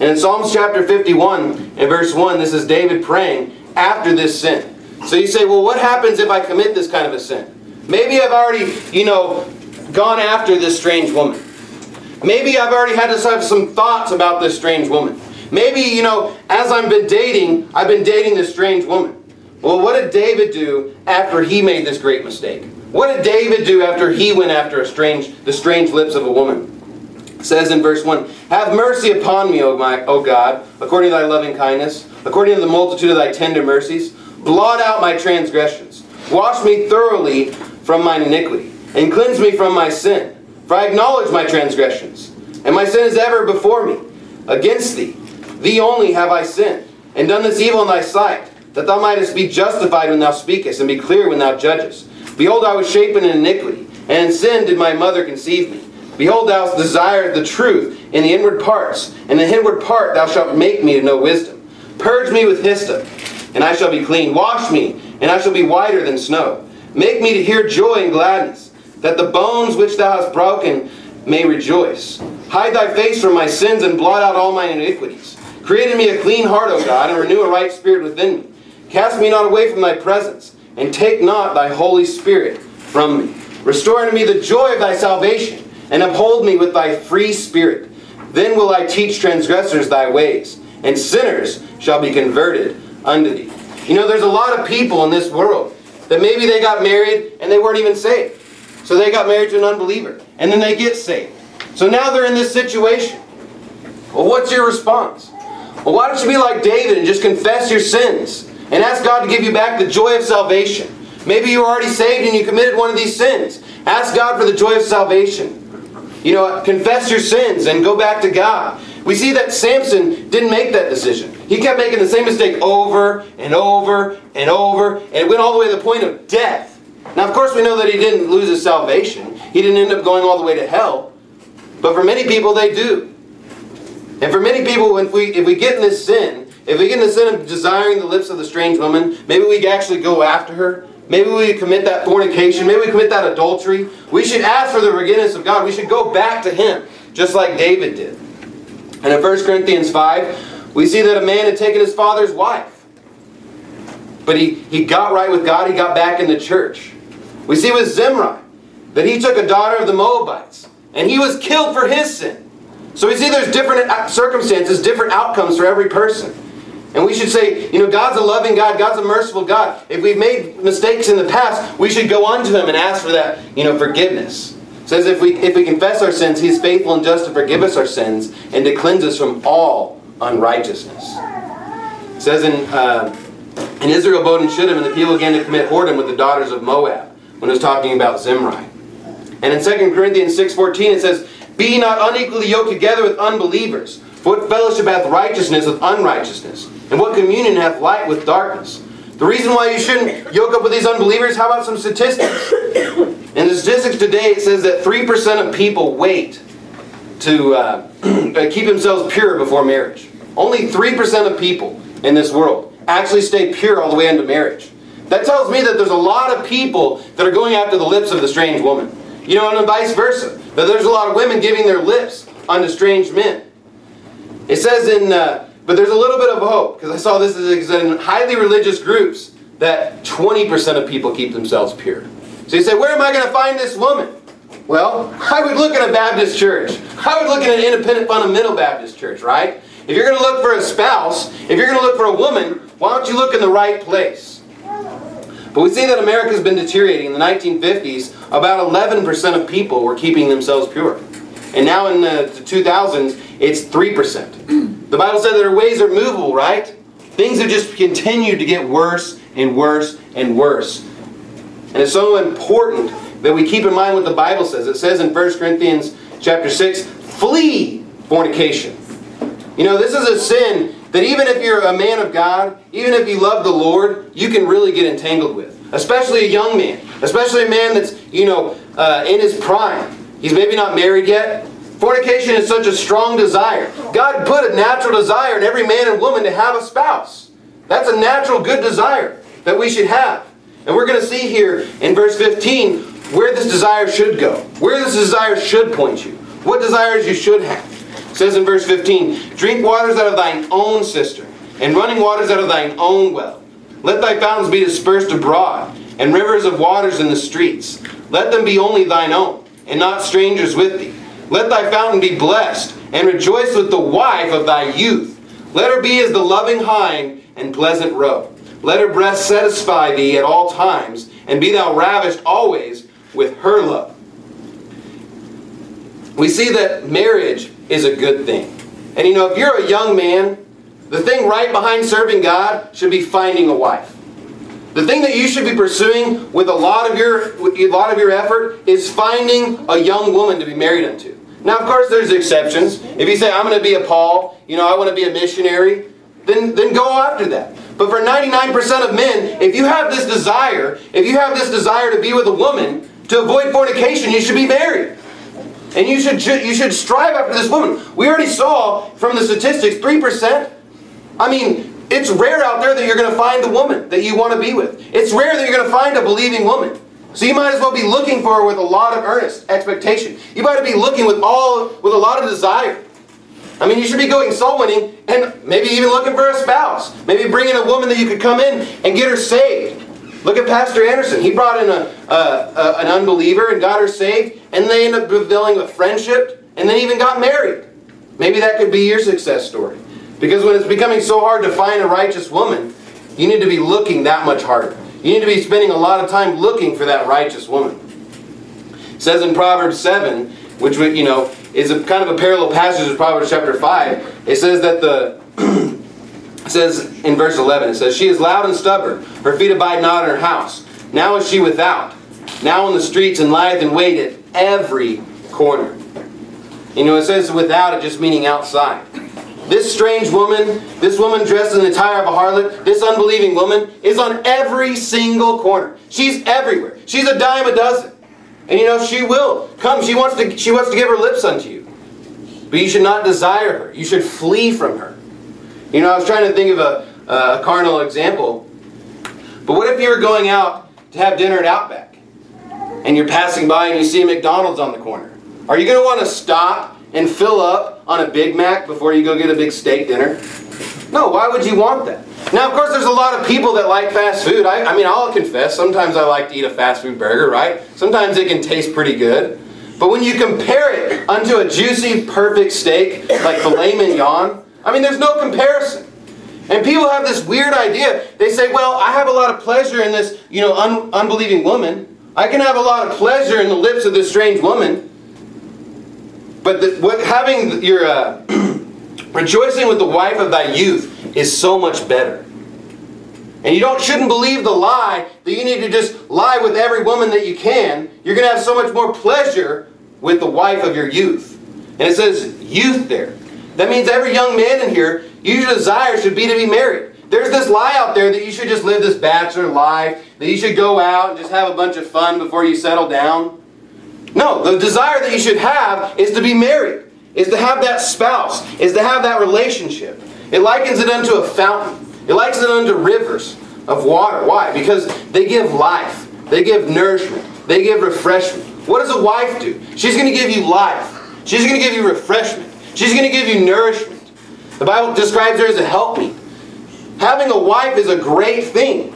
And in Psalms chapter fifty-one and verse one, this is David praying after this sin. So you say, well, what happens if I commit this kind of a sin? Maybe I've already, you know, gone after this strange woman. Maybe I've already had to have some thoughts about this strange woman. Maybe, you know, as I've been dating, I've been dating this strange woman. Well, what did David do after he made this great mistake? What did David do after he went after a strange, the strange lips of a woman? It says in verse one, "Have mercy upon me, O my, O God, according to thy loving kindness, according to the multitude of thy tender mercies. Blot out my transgressions. Wash me thoroughly from mine iniquity, and cleanse me from my sin. For I acknowledge my transgressions, and my sin is ever before me. Against thee, thee only have I sinned, and done this evil in thy sight, that thou mightest be justified when thou speakest, and be clear when thou judgest. Behold, I was shapen in iniquity, and in sin did my mother conceive me. Behold, thou hast desired the truth in the inward parts, and in the inward part thou shalt make me to know wisdom. Purge me with hyssop, and I shall be clean. Wash me, and I shall be whiter than snow. Make me to hear joy and gladness, that the bones which thou hast broken may rejoice. Hide thy face from my sins, and blot out all mine iniquities. Create in me a clean heart, O God, and renew a right spirit within me. Cast me not away from thy presence, and take not thy Holy Spirit from me. Restore unto me the joy of thy salvation, and uphold me with thy free spirit. Then will I teach transgressors thy ways, and sinners shall be converted unto thee." You know, there's a lot of people in this world that maybe they got married and they weren't even saved. So they got married to an unbeliever, and then they get saved. So now they're in this situation. Well, what's your response? Well, why don't you be like David and just confess your sins and ask God to give you back the joy of salvation? Maybe you were already saved and you committed one of these sins. Ask God for the joy of salvation. You know, confess your sins and go back to God. We see that Samson didn't make that decision. He kept making the same mistake over and over and over, and it went all the way to the point of death. Now, of course, we know that he didn't lose his salvation. He didn't end up going all the way to hell. But for many people, they do. And for many people, if we, if we get in this sin, if we get in the sin of desiring the lips of the strange woman, maybe we actually go after her. Maybe we commit that fornication. Maybe we commit that adultery. We should ask for the forgiveness of God. We should go back to Him, just like David did. And in First Corinthians five, we see that a man had taken his father's wife. But he, he got right with God. He got back in the church. We see with Zimri that he took a daughter of the Moabites, and he was killed for his sin. So we see there's different circumstances, different outcomes for every person. And we should say, you know, God's a loving God. God's a merciful God. If we've made mistakes in the past, we should go unto Him and ask for that, you know, forgiveness. It says if we, if we confess our sins, He is faithful and just to forgive us our sins and to cleanse us from all unrighteousness. It says in, uh, in Israel, Bodin Shittim, and the people began to commit whoredom with the daughters of Moab, when it was talking about Zimri. And in Second Corinthians six fourteen, it says, "Be ye not unequally yoked together with unbelievers. For what fellowship hath righteousness with unrighteousness? And what communion hath light with darkness?" The reason why you shouldn't yoke up with these unbelievers, how about some statistics? In the statistics today, it says that three percent of people wait to uh, keep themselves pure before marriage. Only three percent of people in this world actually stay pure all the way into marriage. That tells me that there's a lot of people that are going after the lips of the strange woman. You know, and vice versa. That there's a lot of women giving their lips unto strange men. It says in, uh, but there's a little bit of hope, because I saw this is in highly religious groups that twenty percent of people keep themselves pure. So you say, where am I going to find this woman? Well, I would look at a Baptist church. I would look at an independent fundamental Baptist church, right? If you're going to look for a spouse, if you're going to look for a woman, why don't you look in the right place? But we see that America has been deteriorating. In the nineteen fifties, about eleven percent of people were keeping themselves pure. And now in the two thousands, it's three percent. The Bible said that our ways are movable, right? Things have just continued to get worse and worse and worse. And it's so important that we keep in mind what the Bible says. It says in First Corinthians chapter six, flee fornication. You know, this is a sin that even if you're a man of God, even if you love the Lord, you can really get entangled with. Especially a young man. Especially a man that's, you know, uh, in his prime. He's maybe not married yet. Fornication is such a strong desire. God put a natural desire in every man and woman to have a spouse. That's a natural good desire that we should have. And we're going to see here in verse fifteen where this desire should go. Where this desire should point you. What desires you should have. It says in verse fifteen, drink waters out of thine own cistern, and running waters out of thine own well. Let thy fountains be dispersed abroad, and rivers of waters in the streets. Let them be only thine own, and not strangers with thee. Let thy fountain be blessed, and rejoice with the wife of thy youth. Let her be as the loving hind and pleasant roe. Let her breast satisfy thee at all times, and be thou ravished always with her love. We see that marriage is a good thing. And you know, if you're a young man, the thing right behind serving God should be finding a wife. The thing that you should be pursuing with a lot of your with a lot of your effort is finding a young woman to be married unto. Now, of course, there's exceptions. If you say, I'm going to be a Paul, you know, I want to be a missionary, then, then go after that. But for ninety-nine percent of men, if you have this desire, if you have this desire to be with a woman, to avoid fornication, you should be married. And you should, you should strive after this woman. We already saw from the statistics, three percent. I mean, it's rare out there that you're going to find the woman that you want to be with. It's rare that you're going to find a believing woman. So you might as well be looking for her with a lot of earnest expectation. You might be looking with all with a lot of desire. I mean, you should be going soul winning and maybe even looking for a spouse. Maybe bringing a woman that you could come in and get her saved. Look at Pastor Anderson. He brought in a, a, a, an unbeliever and got her saved, and they ended up developing a friendship, and then even got married. Maybe that could be your success story. Because when it's becoming so hard to find a righteous woman, you need to be looking that much harder. You need to be spending a lot of time looking for that righteous woman. It says in Proverbs seven, which you know is a kind of a parallel passage of Proverbs chapter five. It says that the it says in verse eleven, it says, she is loud and stubborn, her feet abide not in her house. Now is she without, now in the streets, and lieth in wait at every corner. You know, it says without, it just meaning outside. This strange woman, this woman dressed in the attire of a harlot, this unbelieving woman is on every single corner. She's everywhere. She's a dime a dozen. And you know, she will come. She wants to, she wants to give her lips unto you. But you should not desire her. You should flee from her. You know, I was trying to think of a, a carnal example. But what if you were going out to have dinner at Outback, and you're passing by and you see a McDonald's on the corner? Are you going to want to stop and fill up on a Big Mac before you go get a big steak dinner? No, why would you want that? Now, of course, there's a lot of people that like fast food. I, I mean, I'll confess, sometimes I like to eat a fast food burger, right? Sometimes it can taste pretty good. But when you compare it unto a juicy, perfect steak like filet mignon, I mean, there's no comparison. And people have this weird idea. They say, well, I have a lot of pleasure in this, you know, un unbelieving woman. I can have a lot of pleasure in the lips of this strange woman. But the, what, having your uh, rejoicing with the wife of thy youth is so much better. And you don't shouldn't believe the lie that you need to just lie with every woman that you can. You're going to have so much more pleasure with the wife of your youth. And it says youth there. That means every young man in here, your desire should be to be married. There's this lie out there that you should just live this bachelor life, that you should go out and just have a bunch of fun before you settle down. No, the desire that you should have is to be married, is to have that spouse, is to have that relationship. It likens it unto a fountain. It likens it unto rivers of water. Why? Because they give life. They give nourishment. They give refreshment. What does a wife do? She's going to give you life. She's going to give you refreshment. She's going to give you nourishment. The Bible describes her as a helpmeet. Having a wife is a great thing.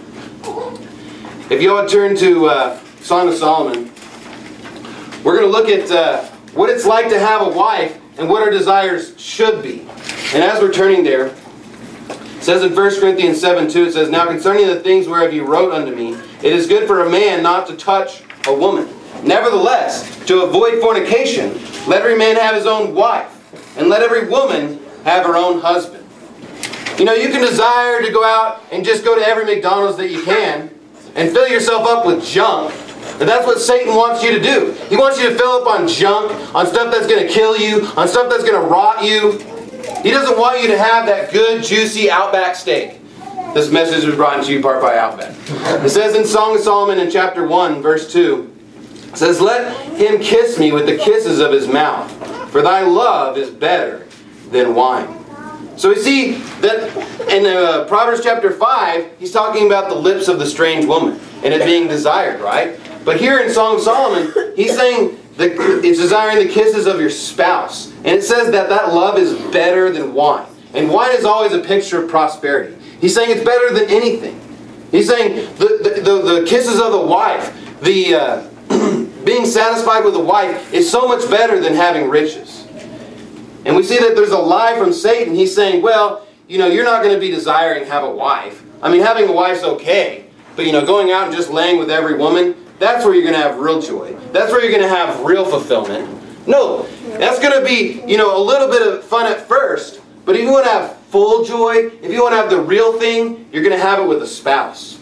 If you all turn to uh, Song of Solomon, we're going to look at uh, what it's like to have a wife and what our desires should be. And as we're turning there, it says in First Corinthians seven two, it says, now concerning the things whereof you wrote unto me, it is good for a man not to touch a woman. Nevertheless, to avoid fornication, let every man have his own wife, and let every woman have her own husband. You know, you can desire to go out and just go to every McDonald's that you can and fill yourself up with junk. But that's what Satan wants you to do. He wants you to fill up on junk, on stuff that's going to kill you, on stuff that's going to rot you. He doesn't want you to have that good, juicy Outback steak. This message was brought to you part by Outback. It says in Song of Solomon in chapter one, verse two, it says, let him kiss me with the kisses of his mouth, for thy love is better than wine. So we see that in uh, Proverbs chapter five, he's talking about the lips of the strange woman and it being desired, right? But here in Song of Solomon, he's saying the, it's desiring the kisses of your spouse. And it says that that love is better than wine. And wine is always a picture of prosperity. He's saying it's better than anything. He's saying the, the, the, the kisses of the wife, the uh, being satisfied with a wife is so much better than having riches. And we see that there's a lie from Satan. He's saying, well, you know, you're not going to be desiring to have a wife. I mean, having a wife's okay. But, you know, going out and just laying with every woman, that's where you're going to have real joy. That's where you're going to have real fulfillment. No, that's going to be, you know, a little bit of fun at first. But if you want to have full joy, if you want to have the real thing, you're going to have it with a spouse.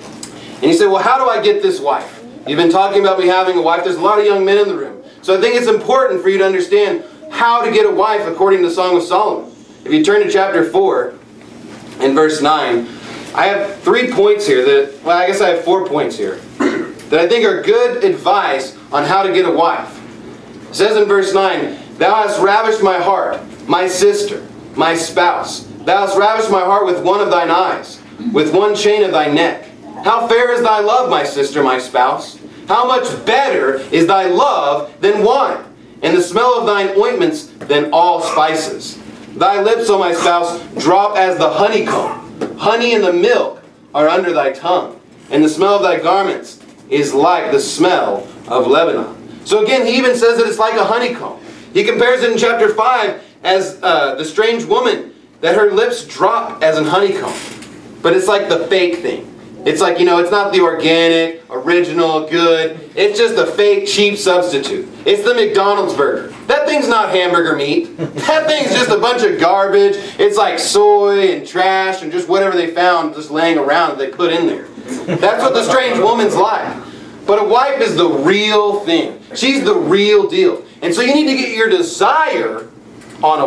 And you say, well, how do I get this wife? You've been talking about me having a wife. There's a lot of young men in the room. So I think it's important for you to understand how to get a wife according to Song of Solomon. If you turn to chapter four and verse nine, I have three points here that, well, I guess I have four points here that I think are good advice on how to get a wife. It says in verse nine, thou hast ravished my heart, my sister, my spouse. Thou hast ravished my heart with one of thine eyes, with one chain of thy neck. How fair is thy love, my sister, my spouse? How much better is thy love than wine, and the smell of thine ointments than all spices? Thy lips, O my spouse, drop as the honeycomb. Honey and the milk are under thy tongue, and the smell of thy garments is like the smell of Lebanon. So again, he even says that it's like a honeycomb. He compares it in chapter five as uh, the strange woman, that her lips drop as an honeycomb. But it's like the fake thing. It's like, you know, it's not the organic, original, good. It's just a fake, cheap substitute. It's the McDonald's burger. That thing's not hamburger meat. That thing's just a bunch of garbage. It's like soy and trash and just whatever they found just laying around that they put in there. That's what the strange woman's like. But a wife is the real thing. She's the real deal. And so you need to get your desire on a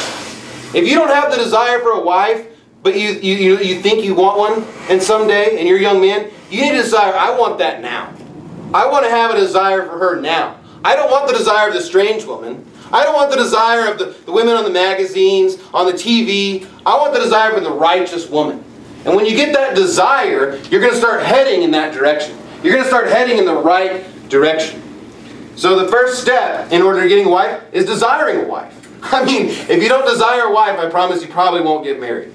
wife. If you don't have the desire for a wife, but you, you, you think you want one, and someday, and you're a young man, you need to desire, I want that now. I want to have a desire for her now. I don't want the desire of the strange woman. I don't want the desire of the, the women on the magazines, on the T V. I want the desire for the righteous woman. And when you get that desire, you're going to start heading in that direction. You're going to start heading in the right direction. So the first step in order to getting a wife is desiring a wife. I mean, if you don't desire a wife, I promise you probably won't get married.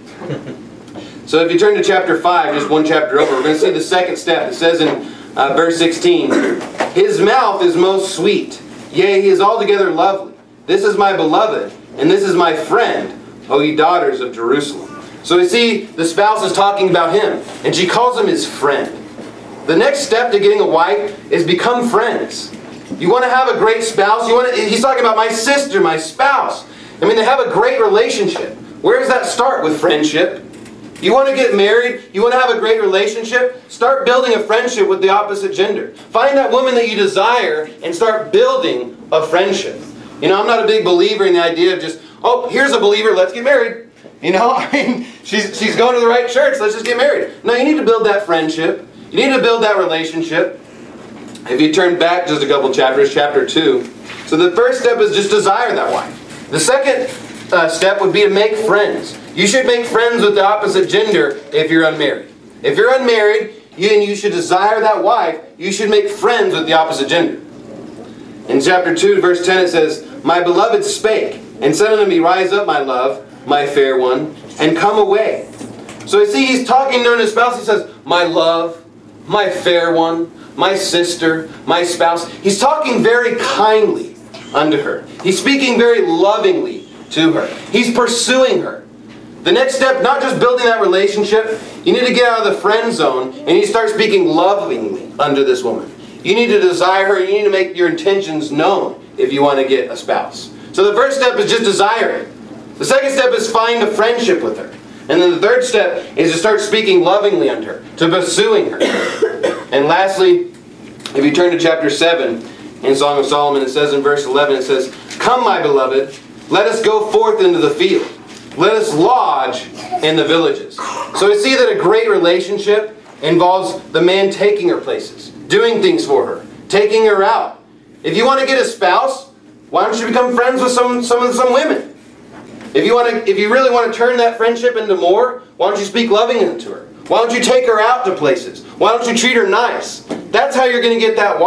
So if you turn to chapter five, just one chapter over, we're going to see the second step. It says in uh, verse sixteen, his mouth is most sweet, yea, he is altogether lovely. This is my beloved, and this is my friend, O ye daughters of Jerusalem. So you see, the spouse is talking about him, and she calls him his friend. The next step to getting a wife is become friends. You want to have a great spouse? You want to, he's talking about my sister, my spouse. I mean, they have a great relationship. Where does that start? With friendship. You want to get married? You want to have a great relationship? Start building a friendship with the opposite gender. Find that woman that you desire and start building a friendship. You know, I'm not a big believer in the idea of just, oh, here's a believer, let's get married. You know, I mean, she's, she's going to the right church, let's just get married. No, you need to build that friendship. You need to build that relationship. If you turn back just a couple chapters, chapter two. So the first step is just desire that wife. The second uh, step would be to make friends. You should make friends with the opposite gender if you're unmarried. If you're unmarried you, and you should desire that wife, you should make friends with the opposite gender. In chapter two, verse ten, it says, my beloved spake, and said unto me, rise up, my love, my fair one, and come away. So you see, he's talking to his spouse. He says, my love, my fair one, my sister, my spouse. He's talking very kindly unto her. He's speaking very lovingly to her. He's pursuing her. The next step, not just building that relationship, you need to get out of the friend zone and you start speaking lovingly unto this woman. You need to desire her. You need to make your intentions known if you want to get a spouse. So the first step is just desire it. The second step is find a friendship with her. And then the third step is to start speaking lovingly unto her, to pursuing her. And lastly, if you turn to chapter seven in Song of Solomon, it says in verse eleven, it says, come, my beloved, let us go forth into the field. Let us lodge in the villages. So we see that a great relationship involves the man taking her places, doing things for her, taking her out. If you want to get a spouse, why don't you become friends with some, some, some women? If you, want to, if you really want to turn that friendship into more, why don't you speak lovingly to her? Why don't you take her out to places? Why don't you treat her nice? That's how you're going to get that wife.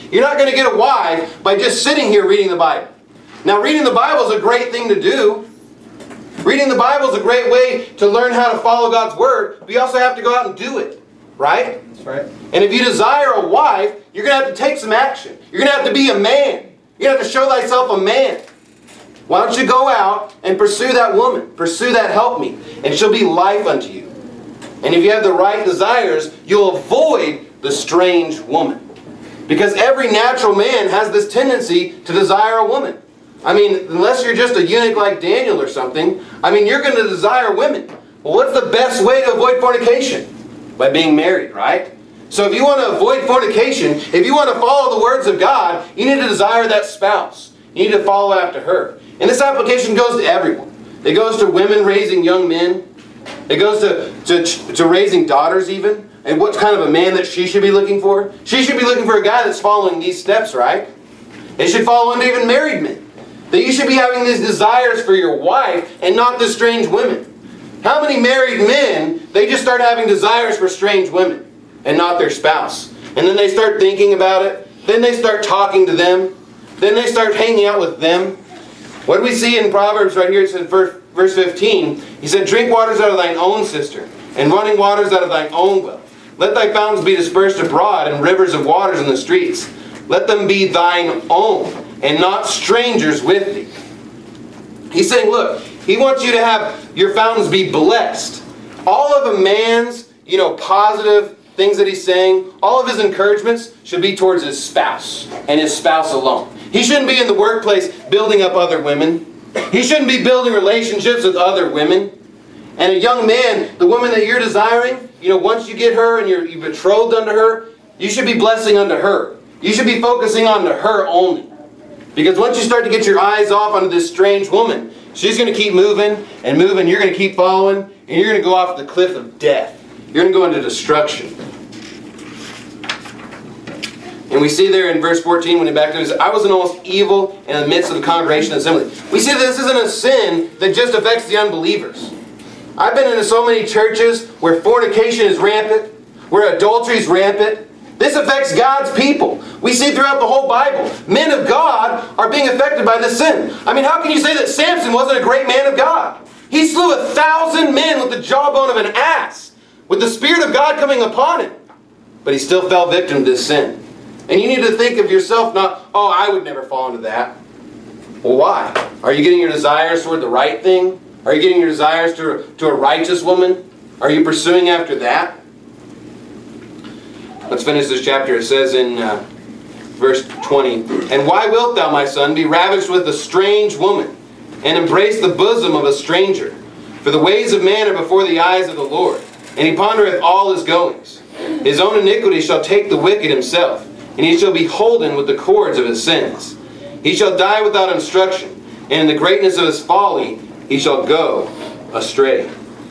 You're not going to get a wife by just sitting here reading the Bible. Now, reading the Bible is a great thing to do. Reading the Bible is a great way to learn how to follow God's Word, but you also have to go out and do it. Right? That's right. And if you desire a wife, you're going to have to take some action. You're going to have to be a man. You're going to have to show thyself a man. Why don't you go out and pursue that woman? Pursue that helpmeet, and she'll be life unto you. And if you have the right desires, you'll avoid the strange woman. Because every natural man has this tendency to desire a woman. I mean, unless you're just a eunuch like Daniel or something, I mean, you're going to desire women. Well, what's the best way to avoid fornication? By being married, right? So if you want to avoid fornication, if you want to follow the words of God, you need to desire that spouse. You need to follow after her. And this application goes to everyone. It goes to women raising young men. It goes to, to, to raising daughters even. And what kind of a man that she should be looking for? She should be looking for a guy that's following these steps, right? It should follow into even married men. That you should be having these desires for your wife and not the strange women. How many married men, they just start having desires for strange women and not their spouse. And then they start thinking about it. Then they start talking to them. Then they start hanging out with them. What do we see in Proverbs right here? It says verse fifteen. He said, drink waters out of thine own cistern, and running waters out of thine own well. Let thy fountains be dispersed abroad, and rivers of waters in the streets. Let them be thine own, and not strangers with thee. He's saying, look, he wants you to have your fountains be blessed. All of a man's, you know, positive things that he's saying, all of his encouragements should be towards his spouse and his spouse alone. He shouldn't be in the workplace building up other women. He shouldn't be building relationships with other women. And a young man, the woman that you're desiring, you know, once you get her and you're, you're betrothed unto her, you should be blessing unto her. You should be focusing on her only. Because once you start to get your eyes off onto this strange woman, she's going to keep moving and moving. You're going to keep following, and you're going to go off the cliff of death. You're going to go into destruction. And we see there in verse fourteen, when he back to it, I was an almost evil in the midst of the congregation and assembly. We see that this isn't a sin that just affects the unbelievers. I've been into so many churches where fornication is rampant, where adultery is rampant. This affects God's people. We see throughout the whole Bible, men of God are being affected by this sin. I mean, how can you say that Samson wasn't a great man of God? He slew a thousand men with the jawbone of an ass, with the Spirit of God coming upon him. But he still fell victim to this sin. And you need to think of yourself not, oh, I would never fall into that. Well, why? Are you getting your desires toward the right thing? Are you getting your desires to, to a righteous woman? Are you pursuing after that? Let's finish this chapter. It says in uh, verse twenty, and why wilt thou, my son, be ravished with a strange woman, and embrace the bosom of a stranger? For the ways of man are before the eyes of the Lord, and he pondereth all his goings. His own iniquity shall take the wicked himself, and he shall be holden with the cords of his sins. He shall die without instruction, and in the greatness of his folly he shall go astray.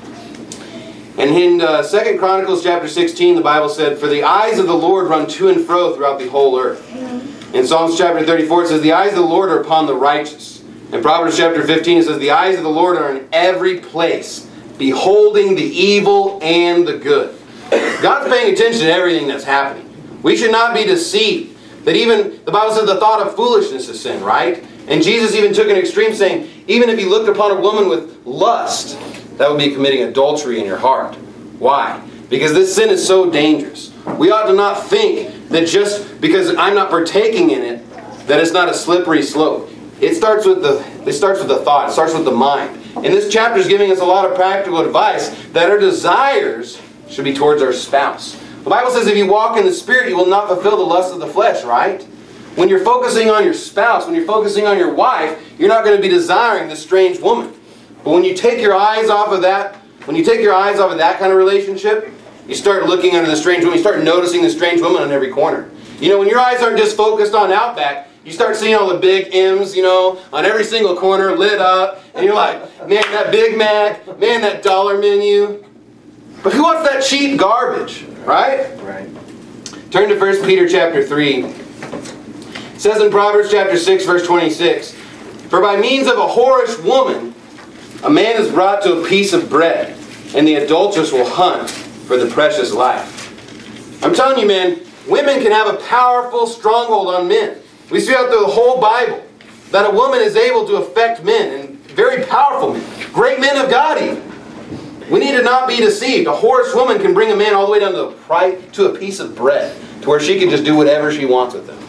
And in uh, Second Chronicles chapter sixteen, the Bible said, for the eyes of the Lord run to and fro throughout the whole earth. In Psalms chapter thirty-four, it says, the eyes of the Lord are upon the righteous. In Proverbs chapter fifteen, it says, the eyes of the Lord are in every place, beholding the evil and the good. God's paying attention to everything that's happening. We should not be deceived. That even, the Bible says the thought of foolishness is sin, right? And Jesus even took an extreme saying, even if you looked upon a woman with lust, that would be committing adultery in your heart. Why? Because this sin is so dangerous. We ought to not think that just because I'm not partaking in it, that it's not a slippery slope. It starts with the, it starts with the thought. It starts with the mind. And this chapter is giving us a lot of practical advice that our desires should be towards our spouse. The Bible says if you walk in the Spirit, you will not fulfill the lust of the flesh, right? When you're focusing on your spouse, when you're focusing on your wife, you're not going to be desiring this strange woman. But when you take your eyes off of that, when you take your eyes off of that kind of relationship, you start looking under the strange woman, you start noticing the strange woman on every corner. You know, when your eyes aren't just focused on Outback, you start seeing all the big M's, you know, on every single corner, lit up, and you're like, man, that Big Mac, man, that dollar menu. But who wants that cheap garbage, right? Right. Turn to First Peter chapter three. It says in Proverbs chapter six, verse twenty-six, for by means of a whorish woman, a man is brought to a piece of bread, and the adulteress will hunt for the precious life. I'm telling you, man, women can have a powerful stronghold on men. We see out through the whole Bible that a woman is able to affect men, and very powerful men. Great men of God even. We need to not be deceived. A whorish woman can bring a man all the way down to a, pri- to a piece of bread, to where she can just do whatever she wants with them.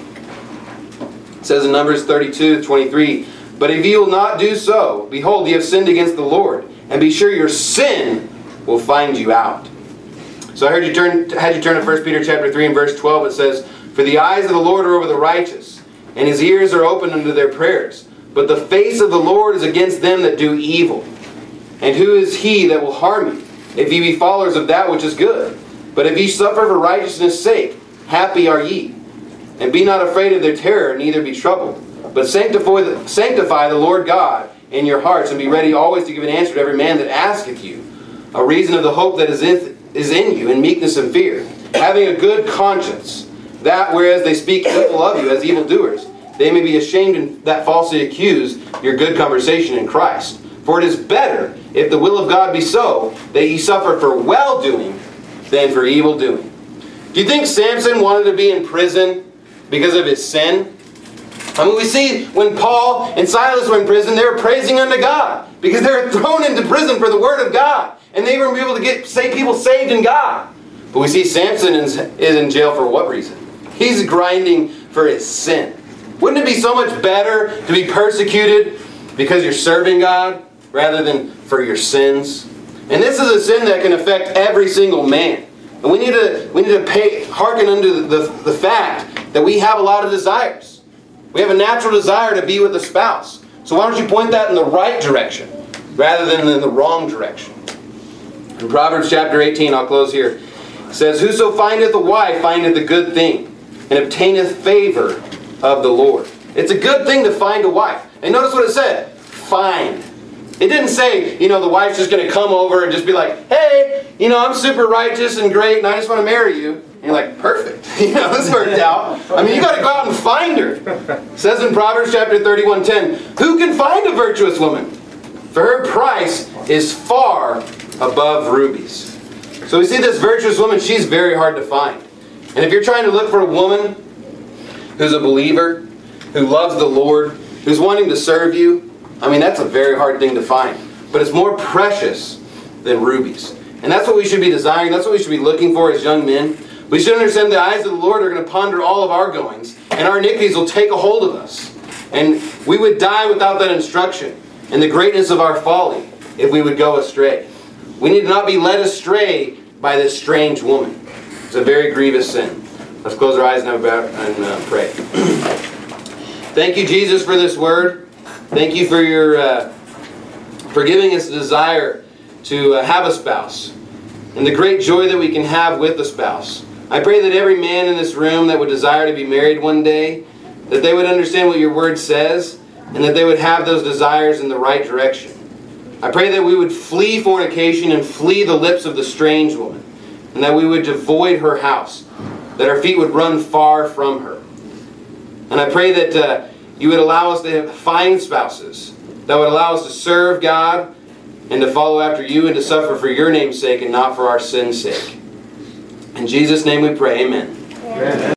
It says in Numbers thirty-two, twenty-three, "But if you will not do so, behold, ye have sinned against the Lord, and be sure your sin will find you out." So I heard you turn, had you turn to First Peter chapter three and verse twelve. It says, "For the eyes of the Lord are over the righteous, and His ears are open unto their prayers. But the face of the Lord is against them that do evil. And who is he that will harm you, if ye be followers of that which is good? But if ye suffer for righteousness' sake, happy are ye. And be not afraid of their terror, neither be troubled. But sanctify the, sanctify the Lord God in your hearts, and be ready always to give an answer to every man that asketh you a reason of the hope that is in, is in you, in meekness and fear, having a good conscience, that whereas they speak evil of you as evildoers, they may be ashamed and that falsely accuse your good conversation in Christ. For it is better, if the will of God be so, that ye suffer for well-doing than for evil-doing." Do you think Samson wanted to be in prison because of his sin? I mean, we see when Paul and Silas were in prison, they were praising unto God because they were thrown into prison for the Word of God. And they were able to get say, people saved in God. But we see Samson is in jail for what reason? He's grinding for his sin. Wouldn't it be so much better to be persecuted because you're serving God rather than for your sins? And this is a sin that can affect every single man. And we need to we need to pay hearken unto the, the, the fact that we have a lot of desires. We have a natural desire to be with a spouse. So why don't you point that in the right direction rather than in the wrong direction? In Proverbs chapter eighteen, I'll close here, it says, "Whoso findeth a wife findeth a good thing, and obtaineth favor of the Lord." It's a good thing to find a wife. And notice what it said. Find. It didn't say, you know, the wife's just going to come over and just be like, "Hey, you know, I'm super righteous and great and I just want to marry you." And you're like, "Perfect. You know, this worked out." I mean, you got to go out and find her. It says in Proverbs chapter thirty-one ten, "Who can find a virtuous woman? For her price is far above rubies." So we see this virtuous woman, she's very hard to find. And if you're trying to look for a woman who's a believer, who loves the Lord, who's wanting to serve you, I mean, that's a very hard thing to find. But it's more precious than rubies. And that's what we should be desiring. That's what we should be looking for as young men. We should understand the eyes of the Lord are going to ponder all of our goings, and our iniquities will take a hold of us. And we would die without that instruction and the greatness of our folly if we would go astray. We need to not be led astray by this strange woman. It's a very grievous sin. Let's close our eyes now and uh, pray. Thank you, Jesus, for this word. Thank you for your uh, for giving us the desire to uh, have a spouse and the great joy that we can have with the spouse. I pray that every man in this room that would desire to be married one day, that they would understand what your word says and that they would have those desires in the right direction. I pray that we would flee fornication and flee the lips of the strange woman, and that we would avoid her house, that our feet would run far from her. And I pray that uh, you would allow us to find spouses that would allow us to serve God and to follow after you and to suffer for your name's sake and not for our sin's sake. In Jesus' name we pray, amen. Amen.